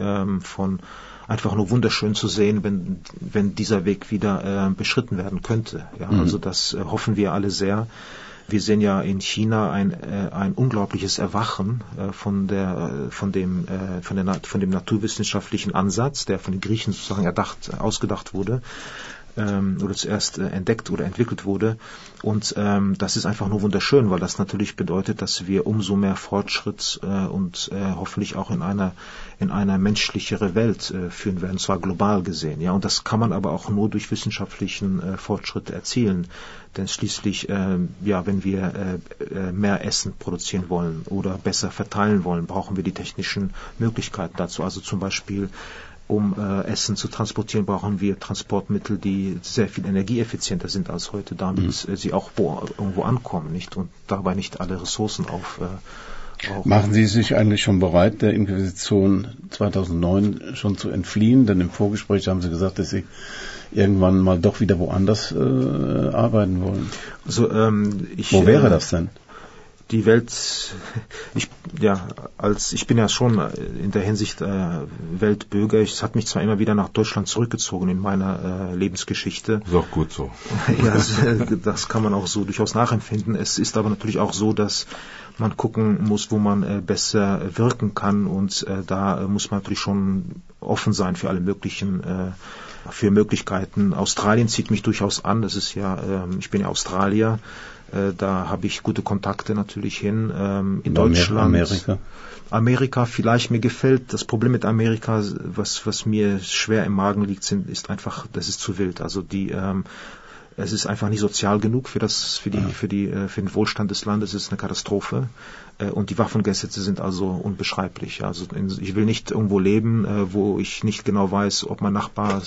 einfach nur wunderschön zu sehen, wenn dieser Weg wieder beschritten werden könnte. Ja, also das hoffen wir alle sehr. Wir sehen ja in China ein unglaubliches Erwachen von dem naturwissenschaftlichen Ansatz, der von den Griechen sozusagen ausgedacht wurde. Oder zuerst entdeckt oder entwickelt wurde. Und das ist einfach nur wunderschön, weil das natürlich bedeutet, dass wir umso mehr Fortschritt und hoffentlich auch in einer menschlichere Welt führen werden, zwar global gesehen. Ja, und das kann man aber auch nur durch wissenschaftlichen Fortschritt erzielen. Denn schließlich, wenn wir mehr Essen produzieren wollen oder besser verteilen wollen, brauchen wir die technischen Möglichkeiten dazu. Also zum Beispiel um Essen zu transportieren, brauchen wir Transportmittel, die sehr viel energieeffizienter sind als heute, damit sie auch irgendwo ankommen, nicht? Und dabei nicht alle Ressourcen aufbrauchen. Machen Sie sich eigentlich schon bereit, der Inquisition 2009 schon zu entfliehen? Denn im Vorgespräch haben Sie gesagt, dass Sie irgendwann mal doch wieder woanders arbeiten wollen. Also, wo wäre das denn? Die Welt, ich bin ja schon in der Hinsicht Weltbürger. Es hat mich zwar immer wieder nach Deutschland zurückgezogen in meiner Lebensgeschichte. Ist auch gut so. Ja, das kann man auch so durchaus nachempfinden. Es ist aber natürlich auch so, dass man gucken muss, wo man besser wirken kann, und da muss man natürlich schon offen sein für alle möglichen für Möglichkeiten. Australien zieht mich durchaus an. Das ist ich bin ja Australier. Da habe ich gute Kontakte natürlich hin. In Deutschland. Amerika vielleicht, mir gefällt. Das Problem mit Amerika, was mir schwer im Magen liegt, ist einfach, das ist zu wild. Also es ist einfach nicht sozial genug für den Wohlstand des Landes. Es ist eine Katastrophe. Und die Waffengesetze sind also unbeschreiblich. Also ich will nicht irgendwo leben, wo ich nicht genau weiß, ob mein Nachbar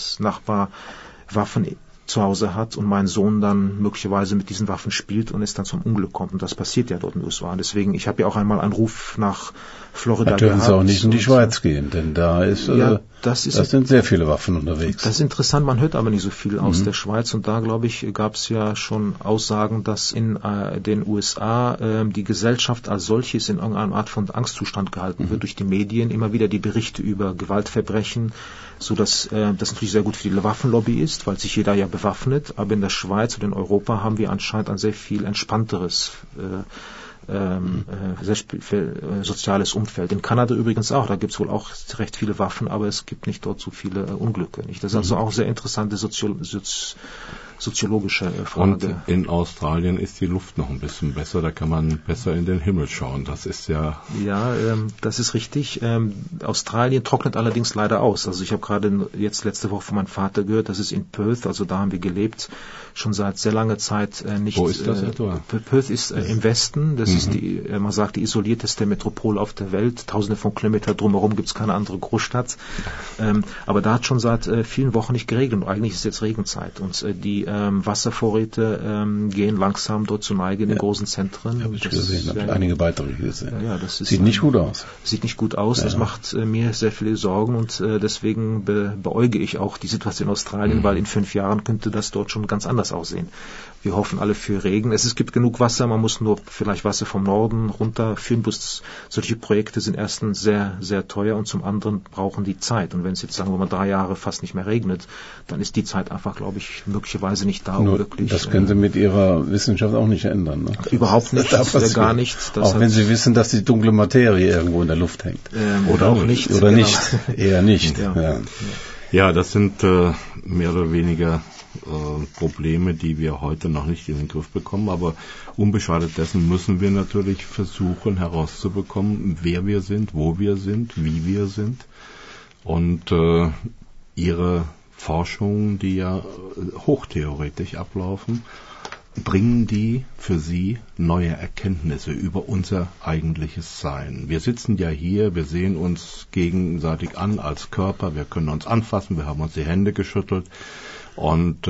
Waffen zu Hause hat und mein Sohn dann möglicherweise mit diesen Waffen spielt und es dann zum Unglück kommt. Und das passiert ja dort in den USA. Deswegen, ich habe ja auch einmal einen Ruf nach Florida gehabt. Da dürfen Sie auch nicht in die Schweiz gehen, denn da sind sehr viele Waffen unterwegs. Das ist interessant, man hört aber nicht so viel aus der Schweiz, und da, glaube ich, gab es ja schon Aussagen, dass in den USA die Gesellschaft als solches in irgendeiner Art von Angstzustand gehalten wird durch die Medien, immer wieder die Berichte über Gewaltverbrechen, so dass das natürlich sehr gut für die Waffenlobby ist, weil sich jeder ja bewaffnet, aber in der Schweiz und in Europa haben wir anscheinend ein sehr viel entspannteres soziales Umfeld. In Kanada übrigens auch, da gibt es wohl auch recht viele Waffen, aber es gibt nicht dort so viele Unglücke. Nicht? Das ist also auch sehr interessante soziologische Frage. Und in Australien ist die Luft noch ein bisschen besser, da kann man besser in den Himmel schauen. Das ist ja... Ja, das ist richtig. Australien trocknet allerdings leider aus. Also ich habe gerade jetzt letzte Woche von meinem Vater gehört, das ist in Perth, also da haben wir gelebt, schon seit sehr langer Zeit nicht... Wo ist das etwa? Perth ist im Westen, das ist man sagt, die isolierteste Metropole auf der Welt. Tausende von Kilometern drumherum gibt es keine andere Großstadt. Aber da hat schon seit vielen Wochen nicht geregnet und eigentlich ist jetzt Regenzeit. Und die Wasservorräte gehen langsam dort zur Neige in den großen Zentren. Habe ich gesehen, habe einige Beiträge gesehen. Das ist, sieht nicht gut aus. Sieht nicht gut aus, das macht mir sehr viele Sorgen und deswegen beäuge ich auch die Situation in Australien, weil in 5 Jahren könnte das dort schon ganz anders aussehen. Wir hoffen alle für Regen. Es gibt genug Wasser, man muss nur vielleicht Wasser vom Norden runterführen. Solche Projekte sind erstens sehr, sehr teuer und zum anderen brauchen die Zeit. Und wenn es jetzt, sagen wir mal, 3 Jahre fast nicht mehr regnet, dann ist die Zeit einfach, glaube ich, möglicherweise nicht da, um wirklich... Das können Sie mit Ihrer Wissenschaft auch nicht ändern. Ne? Überhaupt nicht, gar nicht. Auch wenn Sie wissen, dass die dunkle Materie irgendwo in der Luft hängt. Oder auch nicht. Oder nicht, eher nicht. Ja, das sind mehr oder weniger Probleme, die wir heute noch nicht in den Griff bekommen, aber unbeschadet dessen müssen wir natürlich versuchen herauszubekommen, wer wir sind, wo wir sind, wie wir sind. Und Ihre Forschungen, die ja hochtheoretisch ablaufen, bringen die für Sie neue Erkenntnisse über unser eigentliches Sein. Wir sitzen ja hier, wir sehen uns gegenseitig an als Körper, wir können uns anfassen, wir haben uns die Hände geschüttelt. Und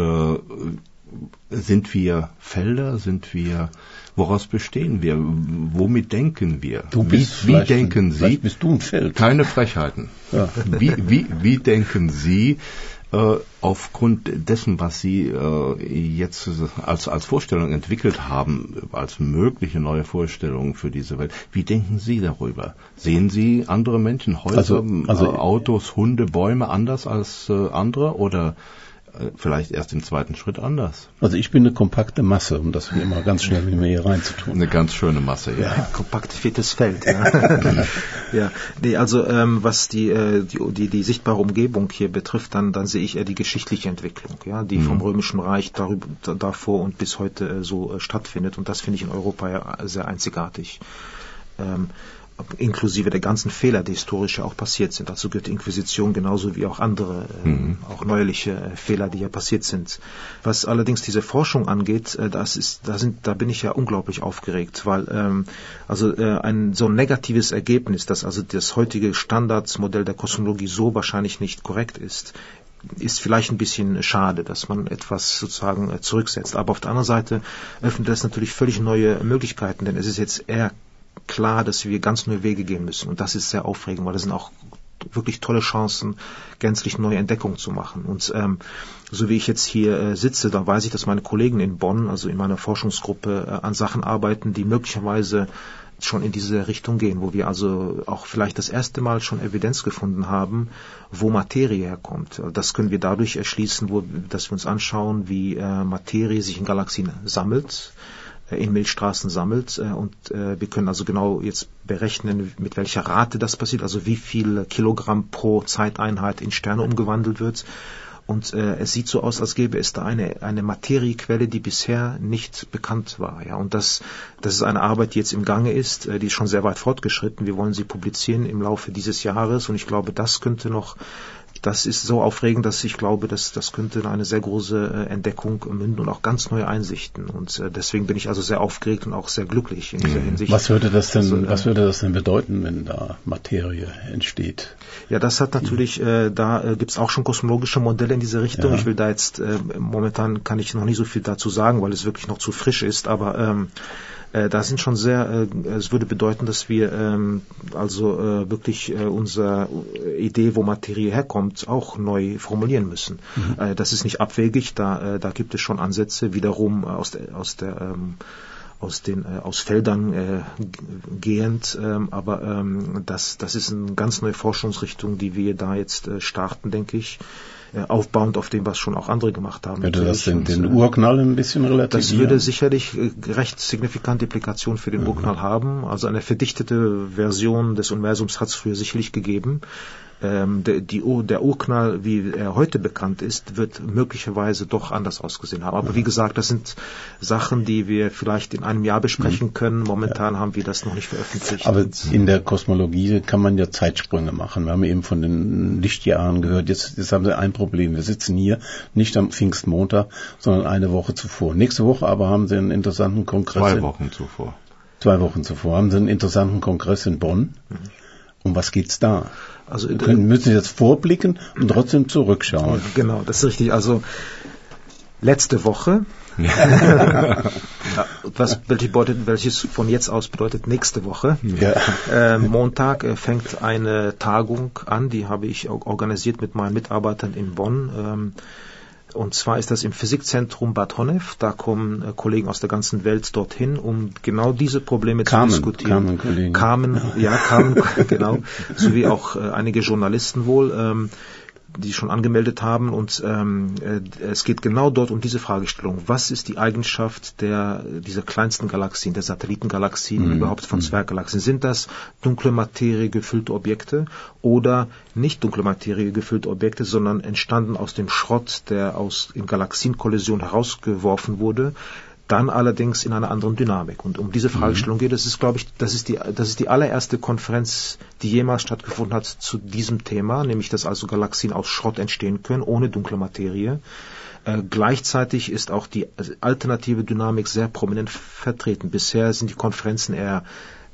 sind wir Felder? Woraus bestehen wir? Womit denken wir? Wie denken Sie? Vielleicht bist du ein Feld. Keine Frechheiten. Ja. Wie denken Sie aufgrund dessen, was Sie jetzt als Vorstellung entwickelt haben, als mögliche neue Vorstellungen für diese Welt? Wie denken Sie darüber? Sehen Sie andere Menschen, Häuser, Autos, Hunde, Bäume anders als andere oder vielleicht erst im zweiten Schritt anders? Also ich bin eine kompakte Masse, um das wie immer ganz schnell mit mir hier reinzutun. Eine ganz schöne Masse, ja. Ein kompakt fettes Feld. Ja. Was die sichtbare Umgebung hier betrifft, dann sehe ich eher die geschichtliche Entwicklung, ja, die vom Römischen Reich davor und bis heute so stattfindet. Und das finde ich in Europa ja sehr einzigartig. Inklusive der ganzen Fehler, die historisch ja auch passiert sind. Dazu gehört die Inquisition genauso wie auch andere, auch neuerliche Fehler, die ja passiert sind. Was allerdings diese Forschung angeht, da bin ich ja unglaublich aufgeregt, weil so ein negatives Ergebnis, dass also das heutige Standardsmodell der Kosmologie so wahrscheinlich nicht korrekt ist vielleicht ein bisschen schade, dass man etwas sozusagen zurücksetzt. Aber auf der anderen Seite öffnet das natürlich völlig neue Möglichkeiten, denn es ist jetzt eher klar, dass wir ganz neue Wege gehen müssen. Und das ist sehr aufregend, weil das sind auch wirklich tolle Chancen, gänzlich neue Entdeckungen zu machen. Und so wie ich jetzt hier sitze, da weiß ich, dass meine Kollegen in Bonn, also in meiner Forschungsgruppe, an Sachen arbeiten, die möglicherweise schon in diese Richtung gehen, wo wir also auch vielleicht das erste Mal schon Evidenz gefunden haben, wo Materie herkommt. Das können wir dadurch erschließen, dass wir uns anschauen, wie Materie sich in Galaxien sammelt, in Milchstraßen sammelt und wir können also genau jetzt berechnen, mit welcher Rate das passiert, also wie viel Kilogramm pro Zeiteinheit in Sterne umgewandelt wird. Und es sieht so aus, als gäbe es da eine Materiequelle, die bisher nicht bekannt war. Ja? Und das ist eine Arbeit, die jetzt im Gange ist, die ist schon sehr weit fortgeschritten. Wir wollen sie publizieren im Laufe dieses Jahres und ich glaube, das ist so aufregend, dass ich glaube, dass das könnte eine sehr große Entdeckung münden und auch ganz neue Einsichten. Und deswegen bin ich also sehr aufgeregt und auch sehr glücklich in dieser Hinsicht. Was würde das denn bedeuten, wenn da Materie entsteht? Ja, das hat natürlich, da gibt's auch schon kosmologische Modelle in diese Richtung. Ja. Ich will da jetzt, momentan kann ich noch nicht so viel dazu sagen, weil es wirklich noch zu frisch ist, aber da sind schon es würde bedeuten, dass wir wirklich unsere Idee, wo Materie herkommt, auch neu formulieren müssen. Das ist nicht abwegig, da gibt es schon Ansätze, wiederum aus Feldern gehend, aber das ist eine ganz neue Forschungsrichtung, die wir da jetzt starten, denke ich. Aufbauend auf dem, was schon auch andere gemacht haben. Würde das den Urknall ein bisschen relativieren? Das würde sicherlich recht signifikante Implikationen für den Urknall haben. Also eine verdichtete Version des Universums hat es früher sicherlich gegeben. Der Urknall, wie er heute bekannt ist, wird möglicherweise doch anders ausgesehen haben. Aber wie gesagt, das sind Sachen, die wir vielleicht in einem Jahr besprechen können. Momentan haben wir das noch nicht veröffentlicht. Aber in der Kosmologie kann man ja Zeitsprünge machen. Wir haben eben von den Lichtjahren gehört. Jetzt haben wir ein Problem. Wir sitzen hier nicht am Pfingstmontag, sondern eine Woche zuvor. Nächste Woche aber haben Sie einen interessanten Kongress. 2 Wochen zuvor. 2 Wochen zuvor haben Sie einen interessanten Kongress in Bonn. Um was geht's da? Also müssen Sie jetzt vorblicken und trotzdem zurückschauen. Genau, das ist richtig. Also letzte Woche, welches von jetzt aus bedeutet nächste Woche. Ja. Montag fängt eine Tagung an, die habe ich organisiert mit meinen Mitarbeitern in Bonn. Und zwar ist das im Physikzentrum Bad Honnef. Da kommen Kollegen aus der ganzen Welt dorthin, um genau diese Probleme zu diskutieren. Kamen, genau. Sowie auch einige Journalisten wohl, die schon angemeldet haben. Und es geht genau dort um diese Fragestellung. Was ist die Eigenschaft dieser kleinsten Galaxien, der Satellitengalaxien, überhaupt von Zwerggalaxien? Sind das dunkle Materie gefüllte Objekte oder nicht dunkle Materie gefüllte Objekte, sondern entstanden aus dem Schrott, der in Galaxienkollision herausgeworfen wurde, dann allerdings in einer anderen Dynamik. Und um diese Fragestellung geht es. Glaube ich, das ist die allererste Konferenz, die jemals stattgefunden hat zu diesem Thema, nämlich dass also Galaxien aus Schrott entstehen können, ohne dunkle Materie. Gleichzeitig ist auch die alternative Dynamik sehr prominent vertreten. Bisher sind die Konferenzen eher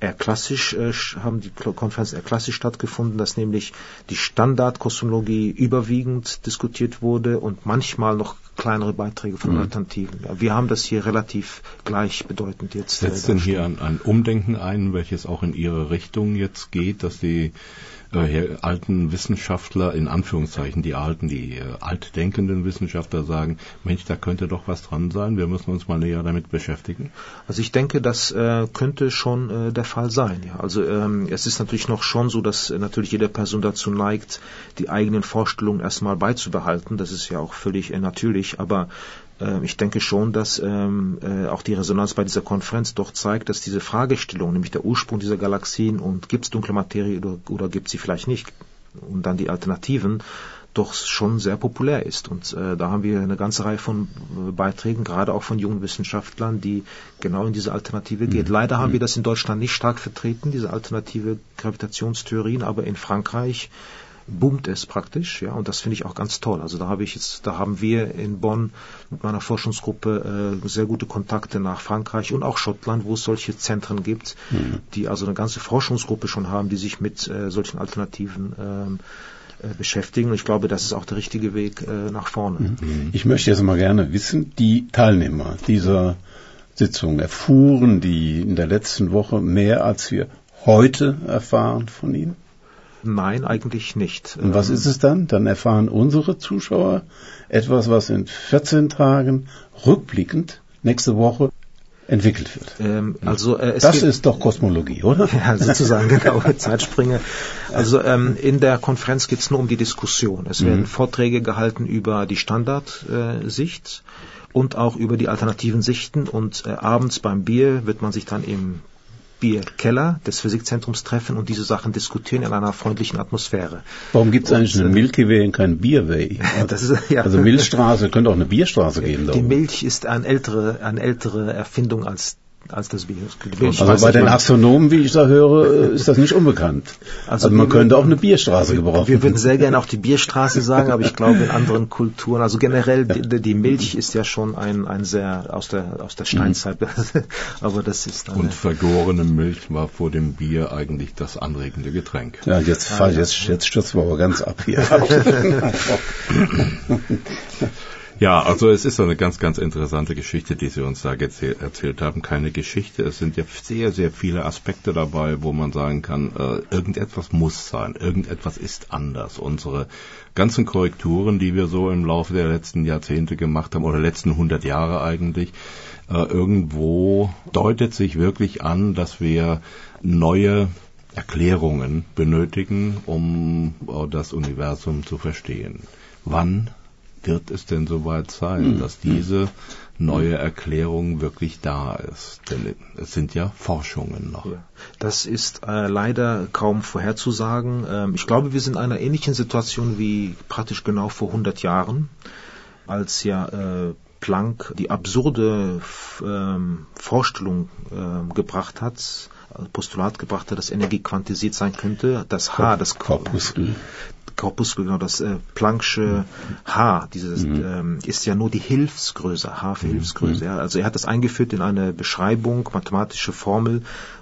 klassisch stattgefunden, dass nämlich die Standardkosmologie überwiegend diskutiert wurde und manchmal noch kleinere Beiträge von Alternativen. Ja, wir haben das hier relativ gleichbedeutend jetzt. Setzt denn hier ein Umdenken ein, welches auch in Ihre Richtung jetzt geht, dass die alten Wissenschaftler, in Anführungszeichen die altdenkenden Wissenschaftler sagen, Mensch, da könnte doch was dran sein, wir müssen uns mal näher damit beschäftigen? Also ich denke, das könnte schon der Fall sein. Ja. Also es ist natürlich noch schon so, dass natürlich jede Person dazu neigt, die eigenen Vorstellungen erstmal beizubehalten. Das ist ja auch völlig natürlich, aber ich denke schon, dass auch die Resonanz bei dieser Konferenz doch zeigt, dass diese Fragestellung, nämlich der Ursprung dieser Galaxien und gibt es dunkle Materie oder gibt es sie vielleicht nicht und dann die Alternativen, doch schon sehr populär ist. Und da haben wir eine ganze Reihe von Beiträgen, gerade auch von jungen Wissenschaftlern, die genau in diese Alternative geht. Leider haben wir das in Deutschland nicht stark vertreten, diese alternative Gravitationstheorien, aber in Frankreich boomt es praktisch, ja, und das finde ich auch ganz toll. Also da haben wir in Bonn mit meiner Forschungsgruppe sehr gute Kontakte nach Frankreich und auch Schottland, wo es solche Zentren gibt, die also eine ganze Forschungsgruppe schon haben, die sich mit solchen Alternativen beschäftigen. Und ich glaube, das ist auch der richtige Weg nach vorne. Ich möchte jetzt mal gerne wissen, die Teilnehmer dieser Sitzung, erfuhren die in der letzten Woche mehr, als wir heute erfahren von Ihnen? Nein, eigentlich nicht. Und was ist es dann? Dann erfahren unsere Zuschauer etwas, was in 14 Tagen rückblickend nächste Woche entwickelt wird. Das ist doch Kosmologie, oder? Ja, sozusagen, genau, Zeitsprünge. Also in der Konferenz geht es nur um die Diskussion. Es werden Vorträge gehalten über die Standardsicht und auch über die alternativen Sichten und abends beim Bier wird man sich dann im Bierkeller des Physikzentrums treffen und diese Sachen diskutieren in einer freundlichen Atmosphäre. Warum gibt es eigentlich eine Milky Way und kein Bierway? Das ist, ja. Also Milchstraße, könnte auch eine Bierstraße geben. Die Milch ist eine ältere Erfindung als das Bier. Also bei den Astronomen, wie ich da höre, ist das nicht unbekannt. Also man könnte auch eine Bierstraße gebrauchen. Wir würden sehr gerne auch die Bierstraße sagen, aber ich glaube in anderen Kulturen, also generell die Milch ist ja schon ein sehr aus der Steinzeit, aber das ist und vergorene Milch war vor dem Bier eigentlich das anregende Getränk. Ja, jetzt stürzen wir aber ganz ab hier. Ja, also es ist eine ganz, ganz interessante Geschichte, die Sie uns da erzählt haben. Keine Geschichte, es sind ja sehr, sehr viele Aspekte dabei, wo man sagen kann, irgendetwas muss sein, irgendetwas ist anders. Unsere ganzen Korrekturen, die wir so im Laufe der letzten Jahrzehnte gemacht haben, oder letzten 100 Jahre eigentlich, irgendwo deutet sich wirklich an, dass wir neue Erklärungen benötigen, um das Universum zu verstehen. Wann wird es denn soweit sein, dass diese neue Erklärung wirklich da ist? Denn es sind ja Forschungen noch. Ja, das ist leider kaum vorherzusagen. Ich glaube, wir sind in einer ähnlichen Situation wie praktisch genau vor 100 Jahren, als ja Planck die absurde Vorstellung gebracht hat, Postulat gebracht hat, dass Energie quantisiert sein könnte. Das H, das Korpuskel, genau, das Planck'sche H, dieses ist ja nur die Hilfsgröße, H für Hilfsgröße. Ja. Also er hat das eingeführt in eine Beschreibung, mathematische Formel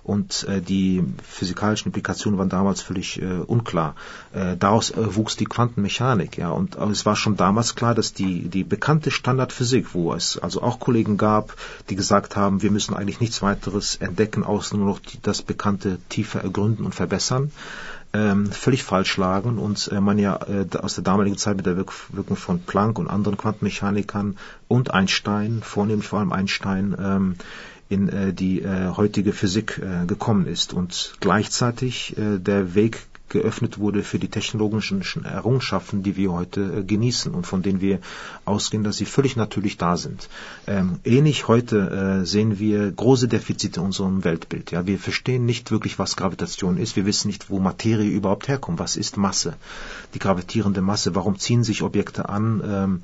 und die physikalischen Implikationen waren damals völlig unklar. Daraus wuchs die Quantenmechanik, ja, und es war schon damals klar, dass die bekannte Standardphysik, wo es also auch Kollegen gab, die gesagt haben, wir müssen eigentlich nichts weiteres entdecken, außer nur noch das Bekannte tiefer ergründen und verbessern, völlig falsch lagen und man ja aus der damaligen Zeit mit der Wirkung von Planck und anderen Quantenmechanikern und Einstein, vornehmlich vor allem Einstein, in die heutige Physik gekommen ist und gleichzeitig der Weg geöffnet wurde für die technologischen Errungenschaften, die wir heute genießen und von denen wir ausgehen, dass sie völlig natürlich da sind. Ähnlich heute sehen wir große Defizite in unserem Weltbild. Ja, wir verstehen nicht wirklich, was Gravitation ist. Wir wissen nicht, wo Materie überhaupt herkommt. Was ist Masse? Die gravitierende Masse. Warum ziehen sich Objekte an?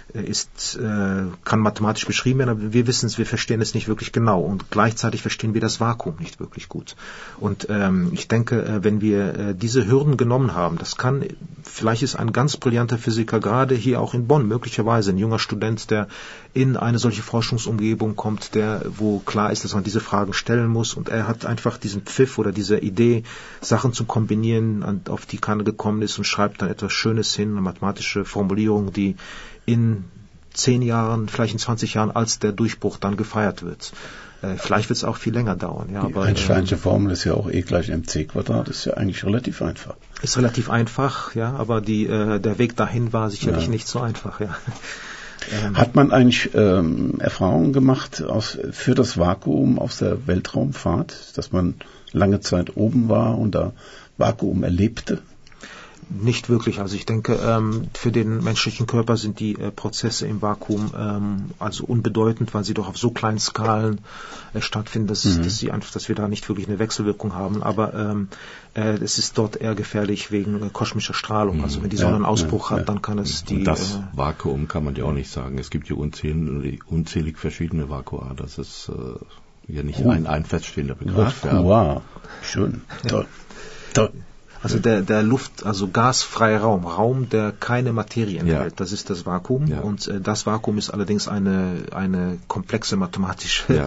Kann mathematisch beschrieben werden, aber wir wissen es, wir verstehen es nicht wirklich genau und gleichzeitig verstehen wir das Vakuum nicht wirklich gut. Und ich denke, wenn wir diese Hürden genommen haben, vielleicht ist ein ganz brillanter Physiker, gerade hier auch in Bonn, möglicherweise ein junger Student, der in eine solche Forschungsumgebung kommt, wo klar ist, dass man diese Fragen stellen muss und er hat einfach diesen Pfiff oder diese Idee, Sachen zu kombinieren, auf die Kanne gekommen ist und schreibt dann etwas Schönes hin, eine mathematische Formulierung, die in 10 Jahren, vielleicht in 20 Jahren als der Durchbruch dann gefeiert wird. Vielleicht wird es auch viel länger dauern. Ja, die Einsteinsche Formel ist ja auch E = mc², ist ja eigentlich relativ einfach. Ist relativ einfach, ja, aber der Weg dahin war sicherlich nicht so einfach, ja. Hat man eigentlich Erfahrungen gemacht für das Vakuum aus der Weltraumfahrt, dass man lange Zeit oben war und da Vakuum erlebte? Nicht wirklich. Also ich denke, für den menschlichen Körper sind die Prozesse im Vakuum also unbedeutend, weil sie doch auf so kleinen Skalen stattfinden, dass wir da nicht wirklich eine Wechselwirkung haben. Aber es ist dort eher gefährlich wegen kosmischer Strahlung. Also wenn die Sonne einen Ausbruch hat, dann kann es das Vakuum kann man ja auch nicht sagen. Es gibt ja unzählig verschiedene Vakua. Das ist ja nicht ein feststehender Begriff. Vakua. Schön. Toll. Also der Luft, also gasfreier Raum, der keine Materie enthält, das ist das Vakuum. Ja. Und das Vakuum ist allerdings eine komplexe mathematische.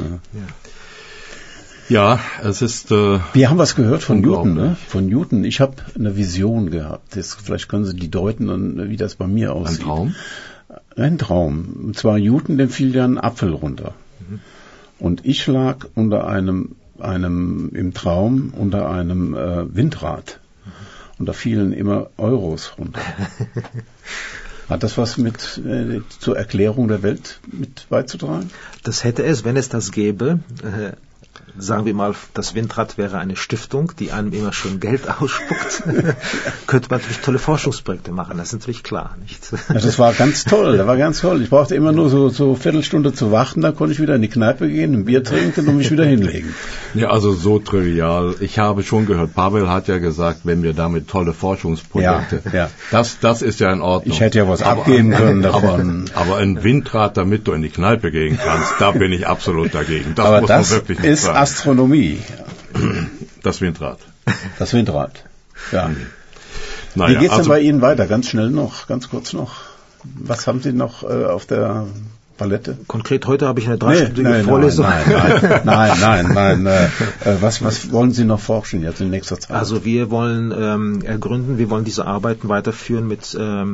Ja, es ist. Wir haben was gehört von Newton, ne? Von Newton. Ich habe eine Vision gehabt. Vielleicht können Sie die deuten, wie das bei mir aussieht. Ein Traum? Ein Traum. Und zwar Newton, dem fiel ja ein Apfel runter. Und ich lag im Traum unter einem Windrad. Und da fielen immer Euros runter. Hat das was zur Erklärung der Welt mit beizutragen? Das hätte es, wenn es das gäbe. Sagen wir mal, das Windrad wäre eine Stiftung, die einem immer schön Geld ausspuckt. Könnte man natürlich tolle Forschungsprojekte machen, das ist natürlich klar. Nicht? Ja, das war ganz toll, Ich brauchte immer nur so Viertelstunde zu warten, dann konnte ich wieder in die Kneipe gehen, ein Bier trinken und mich wieder hinlegen. Ja, also so trivial. Ich habe schon gehört, Pavel hat ja gesagt, wenn wir damit tolle Forschungsprojekte, das ist ja in Ordnung. Ich hätte ja was abgeben können davon. Aber ein Windrad, damit du in die Kneipe gehen kannst, da bin ich absolut dagegen. Das muss man wirklich nicht sagen. Astronomie. Das Windrad. Ja. Naja, wie geht's denn bei Ihnen weiter? Ganz kurz noch. Was haben Sie noch auf der Palette? Konkret heute habe ich eine 3-stündige Vorlesung. Nein. Was wollen Sie noch forschen jetzt in nächster Zeit? Also wir wollen wir wollen diese Arbeiten weiterführen mit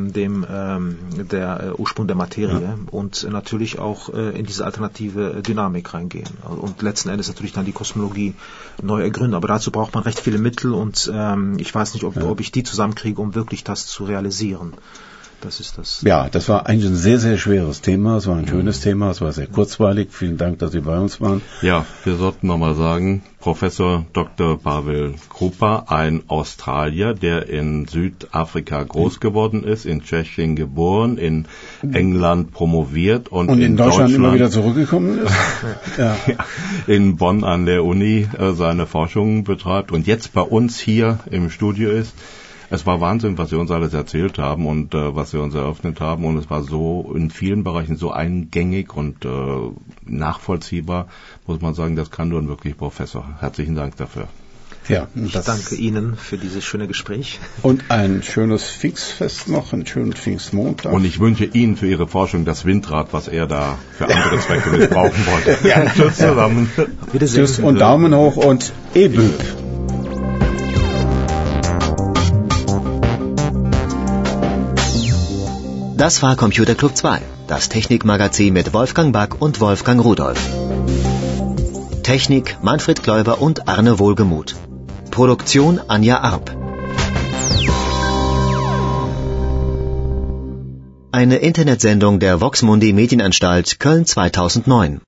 der Ursprung der Materie und natürlich auch in diese alternative Dynamik reingehen und letzten Endes natürlich dann die Kosmologie neu ergründen. Aber dazu braucht man recht viele Mittel und ich weiß nicht, ob ich die zusammenkriege, um wirklich das zu realisieren. Das ist das. Ja, das war eigentlich ein sehr, sehr schweres Thema. Es war ein schönes Thema. Es war sehr kurzweilig. Vielen Dank, dass Sie bei uns waren. Ja, wir sollten nochmal sagen, Professor Dr. Pavel Krupa, ein Australier, der in Südafrika groß geworden ist, in Tschechien geboren, in England promoviert und in Deutschland immer wieder zurückgekommen ist. In Bonn an der Uni seine Forschung betreibt und jetzt bei uns hier im Studio ist. Es war Wahnsinn, was Sie uns alles erzählt haben und was Sie uns eröffnet haben. Und es war so in vielen Bereichen so eingängig und nachvollziehbar, muss man sagen, das kann nur ein wirklich Professor. Herzlichen Dank dafür. Ja, Ich danke Ihnen für dieses schöne Gespräch. Und ein schönes Pfingstfest noch, einen schönen Pfingstmontag. Und ich wünsche Ihnen für Ihre Forschung das Windrad, was er da für andere Zwecke missbrauchen wollte. Ja. Tschüss zusammen. Auf Wiedersehen. Tschüss und Daumen hoch und Ebüb. Das war Computer Club 2, das Technikmagazin mit Wolfgang Back und Wolfgang Rudolf. Technik Manfred Kläuber und Arne Wohlgemuth. Produktion Anja Arp. Eine Internetsendung der Vox Mundi Medienanstalt Köln 2009.